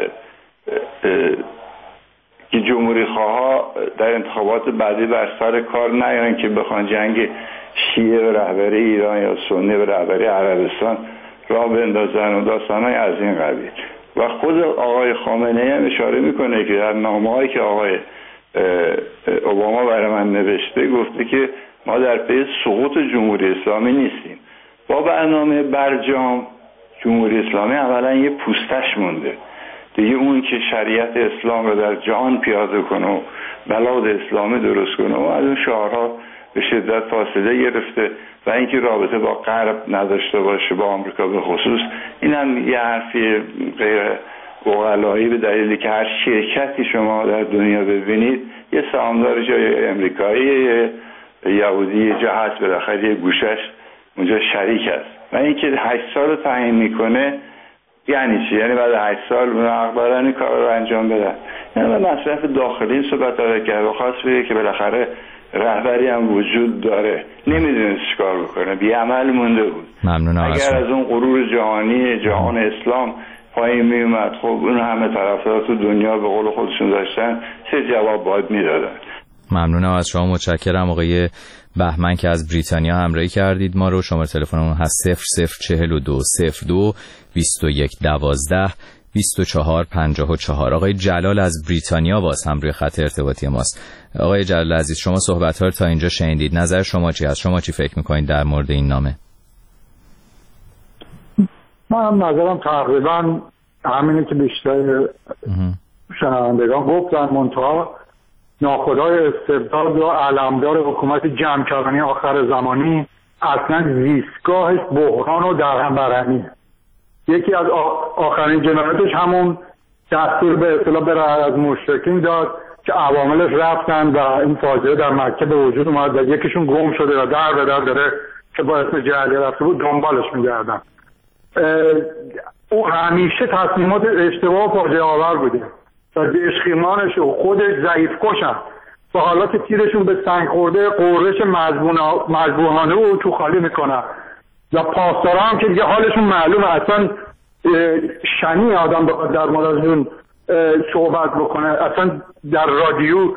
جمهوری خواها در انتخابات بعدی بر سر کار نیان که بخوان جنگ شیعه و رهبری ایران یا سنی و رهبری عربستان راه بندازن و داستانهای از این قبیل. و خود آقای خامنه‌ای هم اشاره میکنه که در نامه‌هایی که آقای اوباما برای من نوشته گفته که ما در پی سقوط جمهوری اسلامی نیستیم. با برنامه برجام جمهوری اسلامی اولا یه پوستش مونده دیگه، اون که شریعت اسلام رو در جهان پیاده کنه و بلاد اسلامی درست کنه و از اون شعارها به شدت فاصله گرفته و اینکه رابطه با غرب نداشته باشه با آمریکا به خصوص. این هم یه حرفی غیر عقلایی به دلیلی که هر شرکتی شما در دنیا ببینید یه سهامدار جای امریکایی یهودی جا هست، بالاخره یه گوشش اونجا شریک است و اینکه 8 سال رو تعیین میکنه یعنی چی؟ یعنی بعد 8 سال اونا حق دارن این کار رو انجام بدن. یعنی مصرف داخلی این صحبت داره که و خاص بگه که بالاخره رهبری هم وجود داره، نمیدونست چیکار بکنه، بی‌عمل مونده بود. اگر از اون غرور جهانی جهان اسلام پایین می اومد خب اون همه طرفدار تو دنیا به قول خودشون داشتن چه جواب باید میدادن. ممنونم از شما، متشکرم آقای بهمن که از بریتانیا همراهی کردید ما رو. شماره تلفنمون هست 0042 02 21 12 24 54. آقای جلال از بریتانیا باز هم روی خط ارتباطی ماست. آقای جلال عزیز شما صحبت‌ها رو تا اینجا شنیدید، نظر شما چی هست؟ شما چی فکر می‌کنید در مورد این نامه؟ من نظرم تقریبا همینه که بیشتر شنوندگان گفتن، منتها ناخدای استبداد و علمدار حکومت جمع کردنی آخر زمانی اصلا زیستگاهش بحران و درهم برهمی. یکی از آخرین جنایتش همون دستور به اصطلاح برای از مشرکین داد که عواملش رفتن و این فاجعه در مکه به وجود اومد و یکیشون گم شده و در به در داره که با اسم جعلی رفته بود دنبالش میگردن. او همیشه تصمیمات اشتباه و فاجعه آور بوده و دشخیمانش و خودش ضعیف کشن و حالات تیرشون به سنگ خورده قررش مذبوحانه و تو خالی میکنن و پاسدارا هم که دیگه حالشون معلومه، اصلا شنی آدم بخواد در مورد صحبت بکنه، اصلا در رادیو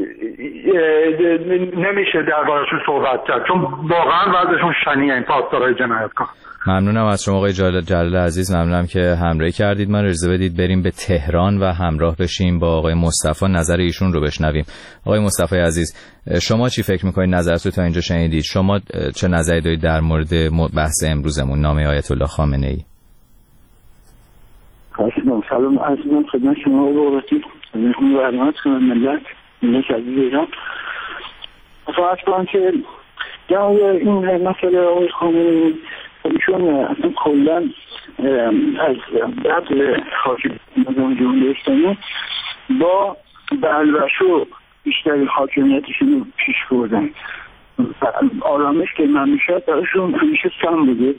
نمیشه دربارشون صحبت کرد چون واقعا وضعشون شنیه این پاسدارای جنایتکار. ممنونم از شما آقای جلال عزیز، ممنونم که همراهی کردید. من اجازه بدید بریم به تهران و همراه بشیم با آقای مصطفی، نظر ایشون رو بشنویم. آقای مصطفی عزیز، شما چی فکر میکنید؟ نظرتون تا اینجا شنیدید، شما چه نظری دارید در مورد بحث امروزمون، نامه آیت الله خامنه ای؟ سلام عزیزم خدمت شما و بابتی و علامت خدمت ملت عزیز ایران. فقط کنم که این مسئله آقای خامنه ایشون اصلا کلن از قبل حاکم نظام جمهوری اسلامی با بلبشو بیشتری حاکمیتشون رو پیش بردن. آرامش که من میشد براشون همیشه سم بوده،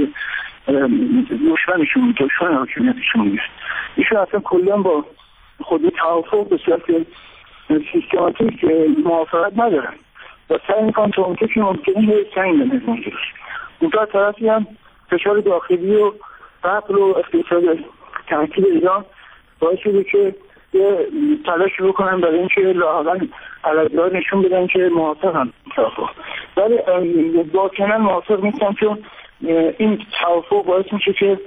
دشمن حاکمیتشون بود. ایشون اصلا کلن با خود توافق به صورت سیستماتیک موافقت ندارن و سعی میکنن تا اونجا که ممکنه سنگ بنزن جلوش. اون طرفی هم فشار داخلی و فقر و اقتصاد تحکیل ایران باعث شده که یه تلاش بکنن برای اینکه لااقل علایق‌ها نشون بدن که موافقن توافق، ولی واقعا موافق نیستن چون این توافق باعث میشه که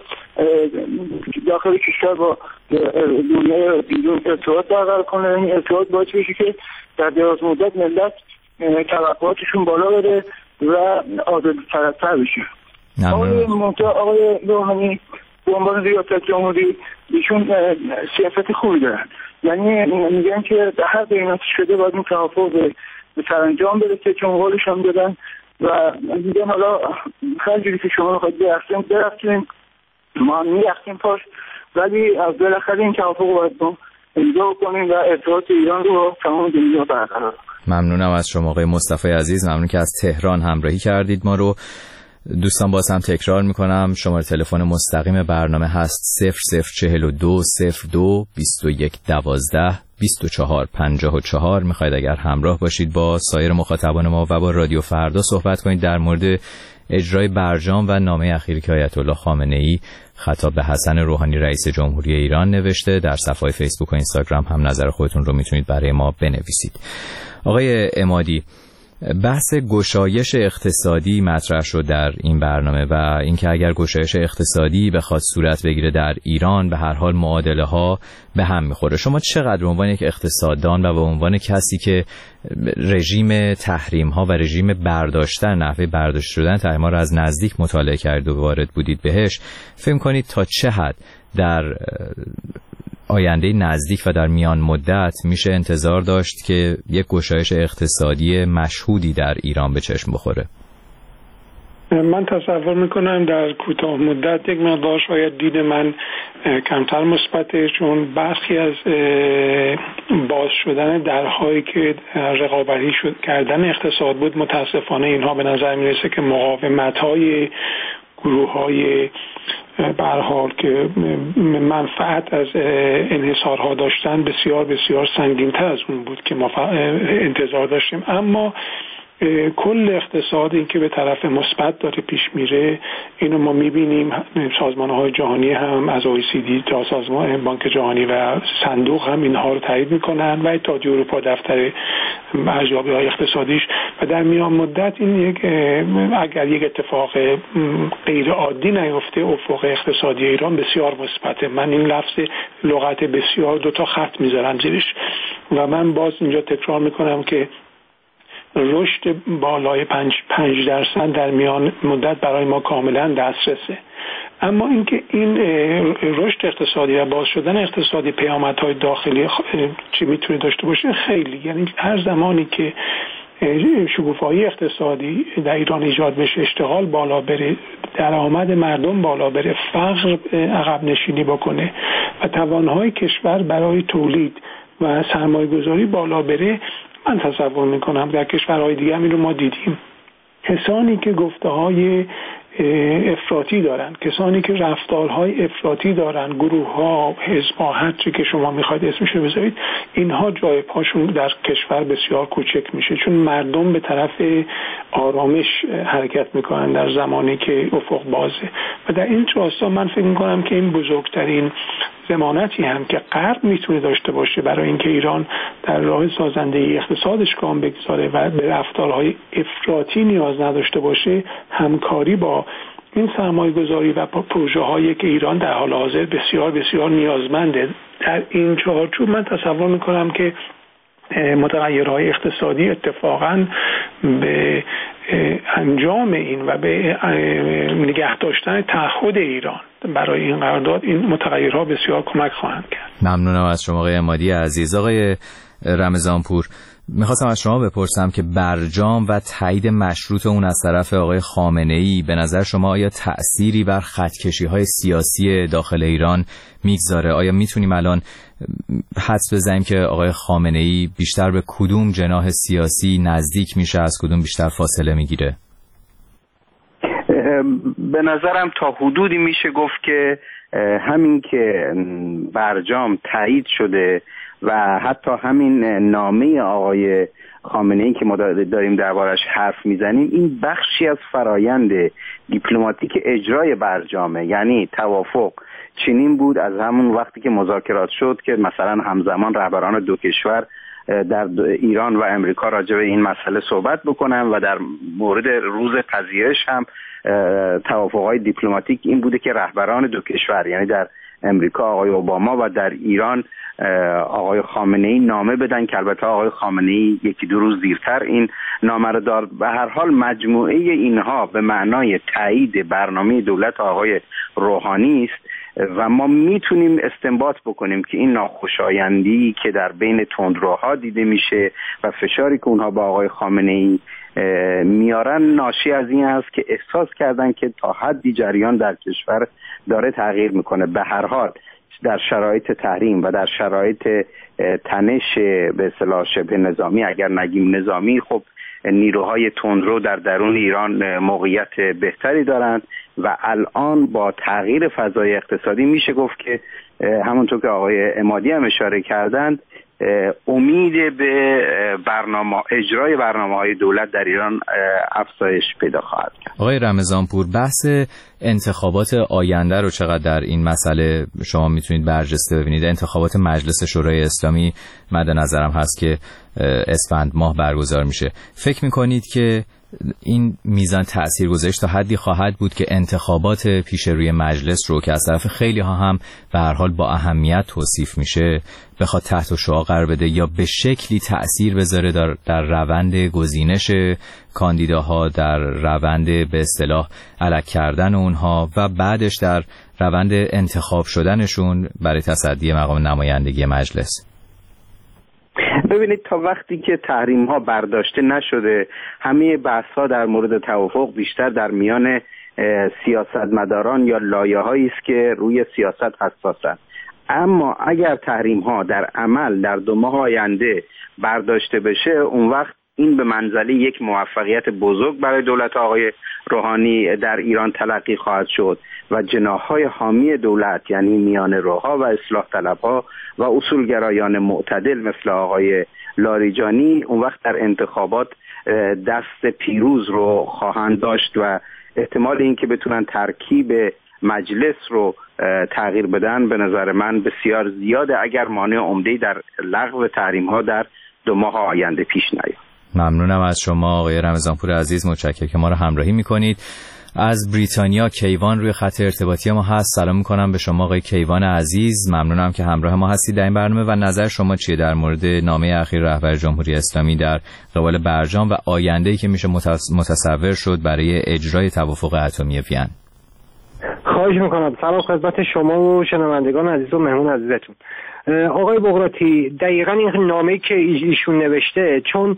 داخل کشور با دنیای بیرون ارتباط برقرار کنه. این ارتباط باعث میشه که در دراز مدت ملت توقعاتشون بالا بره و آزادی‌طلب‌تر بشه. آقای روحانی به عنوان ریاست جمهوری ایشون سیاست خوبی دارن، یعنی میگن که در هر قیمتی شده باید این توافق به سرانجام برسه چون قولش هم دادن و میگن حالا هر جوری که شما بخواید برفتیم ما هم میرفتیم پاش، ولی از بالاخره این توافق رو باید امضا کنیم و ارتباط ایران رو تمام دنیا برقرار. ممنونم از شما آقای مصطفی عزیز، ممنون که از تهران همراهی کردید ما رو. دوستان باز هم تکرار میکنم شماره تلفن مستقیم برنامه هست 0042 02 21 12 24 54. میخواید اگر همراه باشید با سایر مخاطبان ما و با رادیو فردا صحبت کنید در مورد اجرای برجام و نامه اخیری که آیت الله خامنه ای خطاب به حسن روحانی رئیس جمهوری ایران نوشته. در صفحه فیسبوک و اینستاگرام هم نظر خودتون رو میتونید برای ما بنویسید. آقای عمادی، بحث گشایش اقتصادی مطرح شد در این برنامه و اینکه اگر گشایش اقتصادی بخواد صورت بگیره در ایران به هر حال معادله ها به هم میخوره. شما چقدر به عنوان یک اقتصاددان و به عنوان کسی که رژیم تحریم ها و رژیم برداشتن، نحوه برداشت شدن تحریم ها رو از نزدیک مطالعه کرد و وارد بودید بهش، فکر کنید تا چه حد در آینده نزدیک و در میان مدت میشه انتظار داشت که یک گشایش اقتصادی مشهودی در ایران به چشم بخوره؟ من تصور میکنم در کوتاه مدت یک مقدار شاید دید من کمتر مثبته، چون برخی از باز شدن درهایی که رقابتی کردن اقتصاد بود متاسفانه اینها به نظر میرسه که مقاومت‌های گروه‌های به هر حال که منفعت از انحصارها داشتن بسیار بسیار سنگین‌تر از اون بود که ما انتظار داشتیم. اما کل اقتصاد این که به طرف مثبت داره پیش میره اینو ما میبینیم. سازمان‌های جهانی هم از OECD تا سازمان بانک جهانی و صندوق هم اینها رو تایید میکنن و اتحادیه اروپا دفتر ارزیابی‌های اقتصادیش، و در میان مدت این اگر یک اتفاق غیر عادی نیفته افق اقتصادی ایران بسیار مثبته. من این لغت بسیار دو تا خط میذارم زیرش و من باز اینجا تکرار میکنم که رشد بالای 5% در میان مدت برای ما کاملا دسترسه. اما اینکه این رشد اقتصادی و باز شدن اقتصادی پیامدهای داخلی چی میتونه داشته باشه خیلی، یعنی هر زمانی که شکوفایی اقتصادی در ایران ایجاد بشه، اشتغال بالا بره، درآمد مردم بالا بره، فقر عقب نشینی بکنه و توانهای کشور برای تولید و سرمایه‌گذاری بالا بره، من تصور میکنم در کشورهای دیگه همین رو ما دیدیم. کسانی که گفته‌های افراطی دارن، کسانی که رفتارهای افراطی دارن، گروه‌ها، حزب‌ها، هر چی که شما میخواید اسمش رو بذارید، اینها جای پاشون در کشور بسیار کوچک میشه، چون مردم به طرف آرامش حرکت میکنن در زمانی که افق بازه. و در این راستا من فکر میکنم که این بزرگترین ضمانتی هم که غرب میتونه داشته باشه برای اینکه ایران در راه سازندگی اقتصادش گام بگذاره و به رفتارهای افراطی نیاز نداشته باشه، همکاری با این سرمایه‌گذاری و پروژه هایی که ایران در حال حاضر بسیار بسیار نیازمنده. در این چارچوب من تصور میکنم که متغیرهای اقتصادی اتفاقاً به انجام این و به نگه داشتن تعهد ایران برای این قرارداد، این متغیرها بسیار کمک خواهند کرد. ممنونم از شما آقای عمادی عزیز. آقای رمضانپور، میخواستم از شما بپرسم که برجام و تایید مشروط اون از طرف آقای خامنه‌ای به نظر شما آیا تأثیری بر خطکشی‌های سیاسی داخل ایران میگذاره؟ آیا میتونیم الان حدس بزنیم که آقای خامنه‌ای بیشتر به کدوم جناح سیاسی نزدیک میشه، از کدوم بیشتر فاصله میگیره؟ به نظرم تا حدودی میشه گفت که همین که برجام تایید شده و حتی همین نامه آقای خامنه‌ای که ما داریم دربارش حرف میزنیم، این بخشی از فرایند دیپلماتیک اجرای برجامه. یعنی توافق چنین بود از همون وقتی که مذاکرات شد که مثلا همزمان رهبران دو کشور در ایران و امریکا راجع به این مسئله صحبت بکنن و در مورد روز پذیرش هم توافق‌های دیپلماتیک این بوده که رهبران دو کشور، یعنی در امریکا آقای اوباما و در ایران آقای خامنه‌ای نامه بدن که البته آقای خامنه‌ای یکی دو روز دیرتر این نامه رو داد. به هر حال مجموعه اینها به معنای تایید برنامه دولت آقای روحانی است و ما میتونیم استنباط بکنیم که این ناخوشایندی که در بین تندروها دیده میشه و فشاری که اونها با آقای خامنه‌ای میارن ناشی از این است که احساس کردن که تا حدی جریان در کشور داره تغییر میکنه. به هر حال در شرایط تحریم و در شرایط تنش به اصطلاح شبه نظامی، اگر نگیم نظامی، خب نیروهای تندرو در درون ایران موقعیت بهتری دارند و الان با تغییر فضای اقتصادی میشه گفت که همونطور که آقای عمادی هم اشاره کردند امید به اجرای برنامه‌های دولت در ایران افزایش پیدا خواهد کرد. آقای رمضانپور، بحث انتخابات آینده رو چقدر در این مسئله شما میتونید برجسته ببینید؟ انتخابات مجلس شورای اسلامی مد نظرم هست که اسفند ماه برگزار میشه. فکر میکنید که این میزان تاثیرگذاریش تا حدی خواهد بود که انتخابات پیش روی مجلس رو که از طرف خیلی ها هم به هر حال با اهمیت توصیف میشه بخواد تحت شعاع قرار بده یا به شکلی تأثیر بذاره در روند گزینش کاندیداها، در روند به اصطلاح الک کردن اونها و بعدش در روند انتخاب شدنشون برای تصدی مقام نمایندگی مجلس؟ ببینید، تا وقتی که تحریم ها برداشته نشده همه بحث ها در مورد توافق بیشتر در میان سیاستمداران یا لایه‌هایی است که روی سیاست حساسند. اما اگر تحریم ها در عمل در 2 ماه آینده برداشته بشه، اون وقت این به منزله یک موفقیت بزرگ برای دولت آقای روحانی در ایران تلقی خواهد شد و جناح‌های حامی دولت، یعنی میانه‌روها و اصلاح طلبها و اصولگرایان معتدل مثل آقای لاریجانی، اون وقت در انتخابات دست پیروز رو خواهند داشت و احتمال این که بتونن ترکیب مجلس رو تغییر بدن به نظر من بسیار زیاده اگر مانع عمده‌ای در لغو تحریم‌ها در 2 ماه آینده پیش نیاد. ممنونم از شما آقای رمضانپور عزیز، متشکرم که ما رو همراهی میکنید. از بریتانیا کیوان روی خط ارتباطی ما هست. سلام میکنم به شما آقای کیوان عزیز، ممنونم که همراه ما هستید در این برنامه و نظر شما چیه در مورد نامه اخیر رهبر جمهوری اسلامی در قبال برجام و آینده‌ای که میشه متصور شد برای اجرای توافق اتمی وین؟ خواهش میکنم. سلام خدمت شما و شنوندگان عزیز و مهمون عزیزتون. آقای بغراتی، دقیقاً این نامه‌ای که ایشون نوشته چون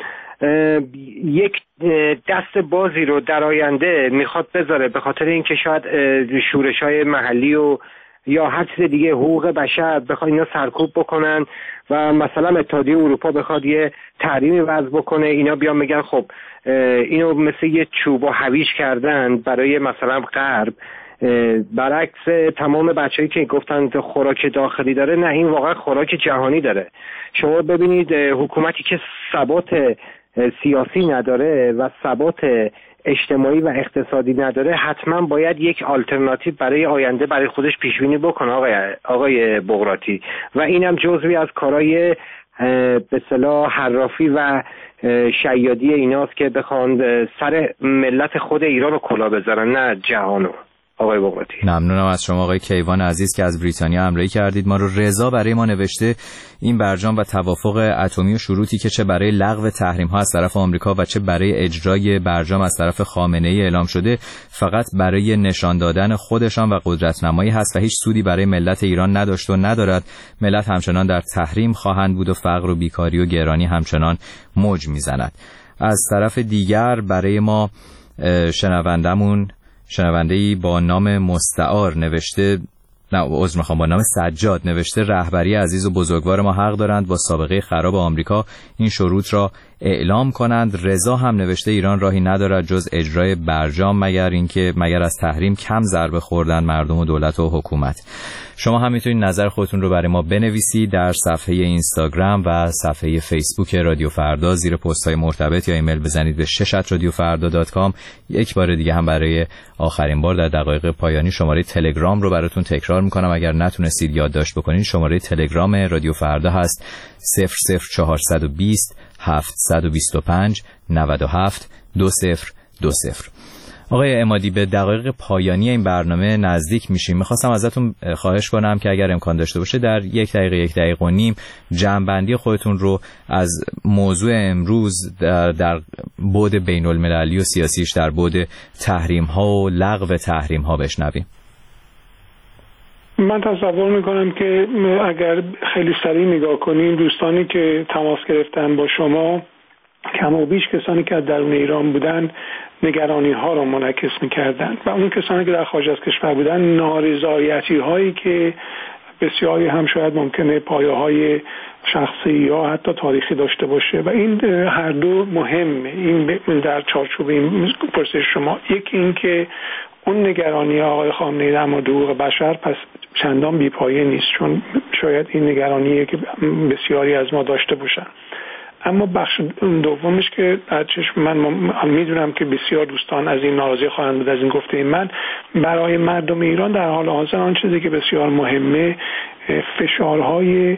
یک دست بازی رو در آینده میخواد بذاره به خاطر اینکه شاید شورش‌های محلی و یا هر چیز دیگه حقوق بشر بخواد اینا سرکوب بکنن و مثلا اتحادیه اروپا بخواد یه تحریمی وضع بکنه، اینا بیان میگن خب اینو مثل یه چوب و هویج کردن برای مثلا غرب، برعکس تمام بچه‌ای که گفتن خوراک داخلی داره، نه این واقعا خوراک جهانی داره. شما ببینید حکومتی که ثبات سیاسی نداره و ثبات اجتماعی و اقتصادی نداره حتما باید یک آلترناتیو برای آینده برای خودش پیش بینی بکنه آقای بغراتی، و اینم جزوی از کارهای به اصطلاح حرافی و شیادی ایناست که بخوان سر ملت خود ایران رو کلا بذارن نه جهانو. آقای بغراتی ممنونم از شما آقای کیوان عزیز که از بریتانیا همراهی کردید ما رو. رضا برای ما نوشته این برجام و توافق اتمی و شروطی که چه برای لغو تحریم ها از طرف آمریکا و چه برای اجرای برجام از طرف خامنه ای اعلام شده فقط برای نشان دادن خودشان و قدرت نمایی هست و هیچ سودی برای ملت ایران نداشت و ندارد. ملت همچنان در تحریم خواهند بود و فقر و بیکاری و گرانی همچنان موج میزند. از طرف دیگر برای ما شنونده‌ای با نام مستعار نوشته، با نام سجاد نوشته رهبری عزیز و بزرگوار ما حق دارند با سابقه خراب آمریکا این شروط را اعلام کنند. رضا هم نوشته ایران راهی ندارد جز اجرای برجام مگر از تحریم کم ضربه خوردن مردم و دولت و حکومت. شما هم میتونید نظر خودتون رو برای ما بنویسید در صفحه اینستاگرام و صفحه فیسبوک رادیو فردا، زیر پست‌های مرتبط یا ایمیل بزنید به شش@radiofarda.com. یک بار دیگه هم برای آخرین بار در دقایق پایانی شماره تلگرام رو براتون تکرار میکنم، اگر نتونستید یادداشت بکنید شماره تلگرام رادیو فردا هست 00420 725 97 2020. آقای عمادی به دقایق پایانی این برنامه نزدیک میشیم. میخواستم ازتون خواهش کنم که اگر امکان داشته باشه در یک دقیقه و نیم جمع‌بندی خودتون رو از موضوع امروز در بعد بین المللی و سیاسیش در بعد تحریم ها و لغو تحریم ها بشنویم. من تصور میکنم که اگر خیلی سریع نگاه کنیم دوستانی که تماس گرفتن با شما کم و بیش کسانی که از درون ایران بودن نگرانی ها را منعکس میکردن و اون کسانی که در خارج از کشور بودن نارضایتی هایی که بسیاری هم شاید ممکنه پایه های شخصی یا حتی تاریخی داشته باشه و این هر دو مهمه. این در چارچوب این پرسش شما، یکی این که اون نگرانی آقای خامنه‌ای در مورد حقوق بشر پس چندان بی‌پایه نیست، چون شاید این نگرانیه که بسیاری از ما داشته باشن. اما بخش دومش که در چشم من میدونم که بسیار دوستان از این ناراضی خواهند بود از این گفته من، برای مردم ایران در حال حاضر آن چیزی که بسیار مهمه فشارهای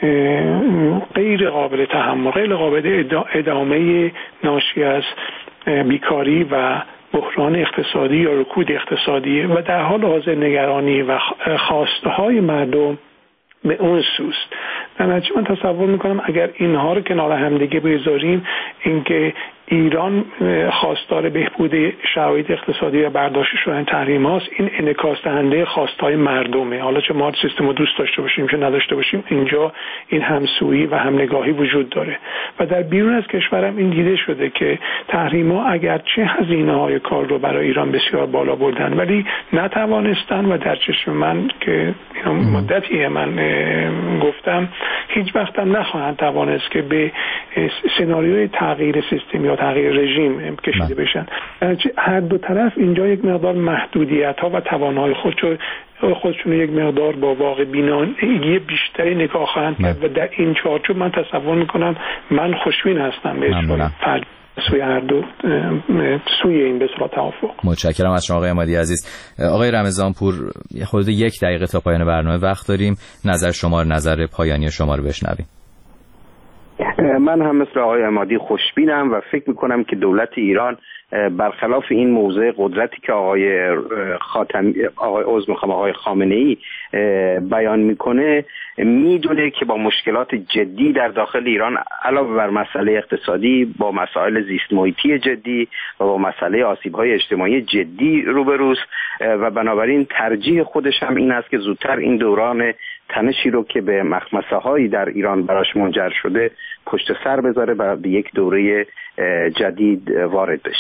غیر قابل تحمل، غیر قابل ادامه ناشی از بیکاری و بحران اقتصادی یا رکود اقتصادی و در حال حاضر نگرانی و خواسته های مردم به اون سوست. در نتیجه من تصور میکنم اگر اینها رو کنار همدیگه بذاریم، اینکه ایران خواستار بهبود شرایط اقتصادی و برداشت شدن تحریم هاست، این انعکاس دهنده خواستهای مردمه. حالا چه ما سیستم رو دوست داشته باشیم چه نداشته باشیم، اینجا این همسویی و همنگاهی وجود داره و در بیرون از کشورم این دیده شده که تحریم ها اگرچه هزینه های کار رو برای ایران بسیار بالا بردن ولی نتوانستن و در چشم من که مدتی من گفتم هیچ وقت هم نخواهند توانست که به سناریوی تغییر سیستم یا تغییر رژیم کشیده بشن. هر دو طرف اینجا یک مقدار محدودیت ها و توانایی خودشون یک مقدار با واقع بینانگی بیشتری نگاه خواهند کرد و در این چارچوب من تصور میکنم من خوشبین هستم به سوی هر دو سوی این به اصطلاح توافق. متشکرم از شما آقای عمادی عزیز. آقای رمضانپور حدود یک دقیقه تا پایان برنامه وقت داریم، نظر پایانی شما رو بشنویم. من هم مثل آقای عمادی خوشبینم و فکر میکنم که دولت ایران برخلاف این موضع قدرتی که آقای خامنه‌ای بیان میکنه میدونه که با مشکلات جدی در داخل ایران علاوه بر مسئله اقتصادی با مسائل زیست محیطی جدی و با مسئله آسیب‌های اجتماعی جدی روبروست و بنابراین ترجیح خودش هم این است که زودتر این دوران تنشی رو که به مخمصه‌هایی در ایران براش منجر شده پشت سر بذاره و به یک دوره جدید وارد بشه.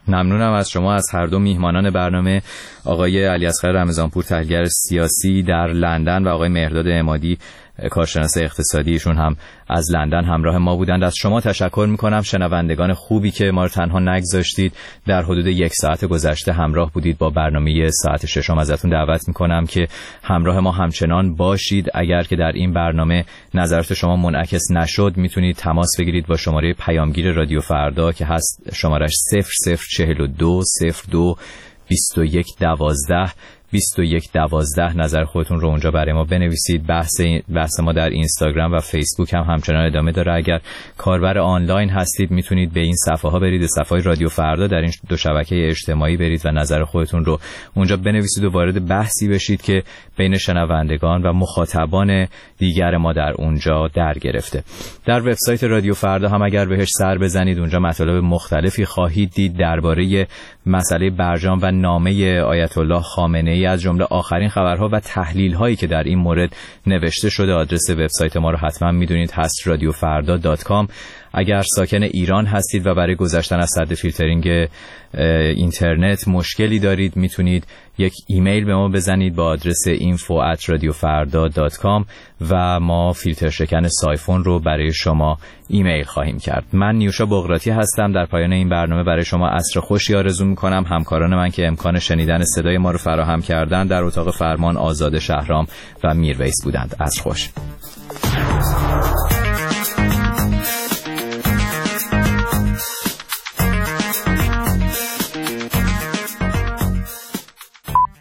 ممنونم از شما، از هر دو میهمانان برنامه، آقای علیاصغر رمضانپور تحلیلگر سیاسی در لندن و آقای مهرداد عمادی کارشناس اقتصادی، ایشون هم از لندن همراه ما بودند. از شما تشکر میکنم، شنوندگان خوبی که ما رو تنها نگذاشتید، در حدود 1 ساعت گذشته همراه بودید با برنامه ساعت 6. ازتون دعوت میکنم که همراه ما همچنان باشید. اگر که در این برنامه نظرات شما منعکس نشد، میتونید تماس بگیرید با شماره پیامگیر رادیو فردا که هست شمارش 0042 02 21 12 2112. نظر خودتون رو اونجا برای ما بنویسید. بحث ما در اینستاگرام و فیسبوک هم همچنان ادامه داره. اگر کاربر آنلاین هستید میتونید به این صفحه ها برید، صفحه رادیو فردا در این 2 شبکه اجتماعی برید و نظر خودتون رو اونجا بنویسید و وارد بحثی بشید که بین شنوندگان و مخاطبان دیگر ما در اونجا در گرفته. در وبسایت رادیو فردا هم اگر بهش سر بزنید، اونجا مطالب مختلفی خواهید دید درباره مسئله برجام و نامه آیت الله خامنه‌ای، از جمله آخرین خبرها و تحلیل‌هایی که در این مورد نوشته شده. آدرس وبسایت ما رو حتما میدونید، هست radiofarda.com. اگر ساکن ایران هستید و برای گذشتن از سد فیلترینگ اینترنت مشکلی دارید، میتونید یک ایمیل به ما بزنید با آدرس info@radiofarda.com و ما فیلتر شکن سایفون رو برای شما ایمیل خواهیم کرد. من نیوشا بغراتی هستم. در پایان این برنامه برای شما عصر خوشی آرزو میکنم. همکاران من که امکان شنیدن صدای ما رو فراهم کردن در اتاق فرمان آزاد شهرام و میرویس بودند. عصر خوش.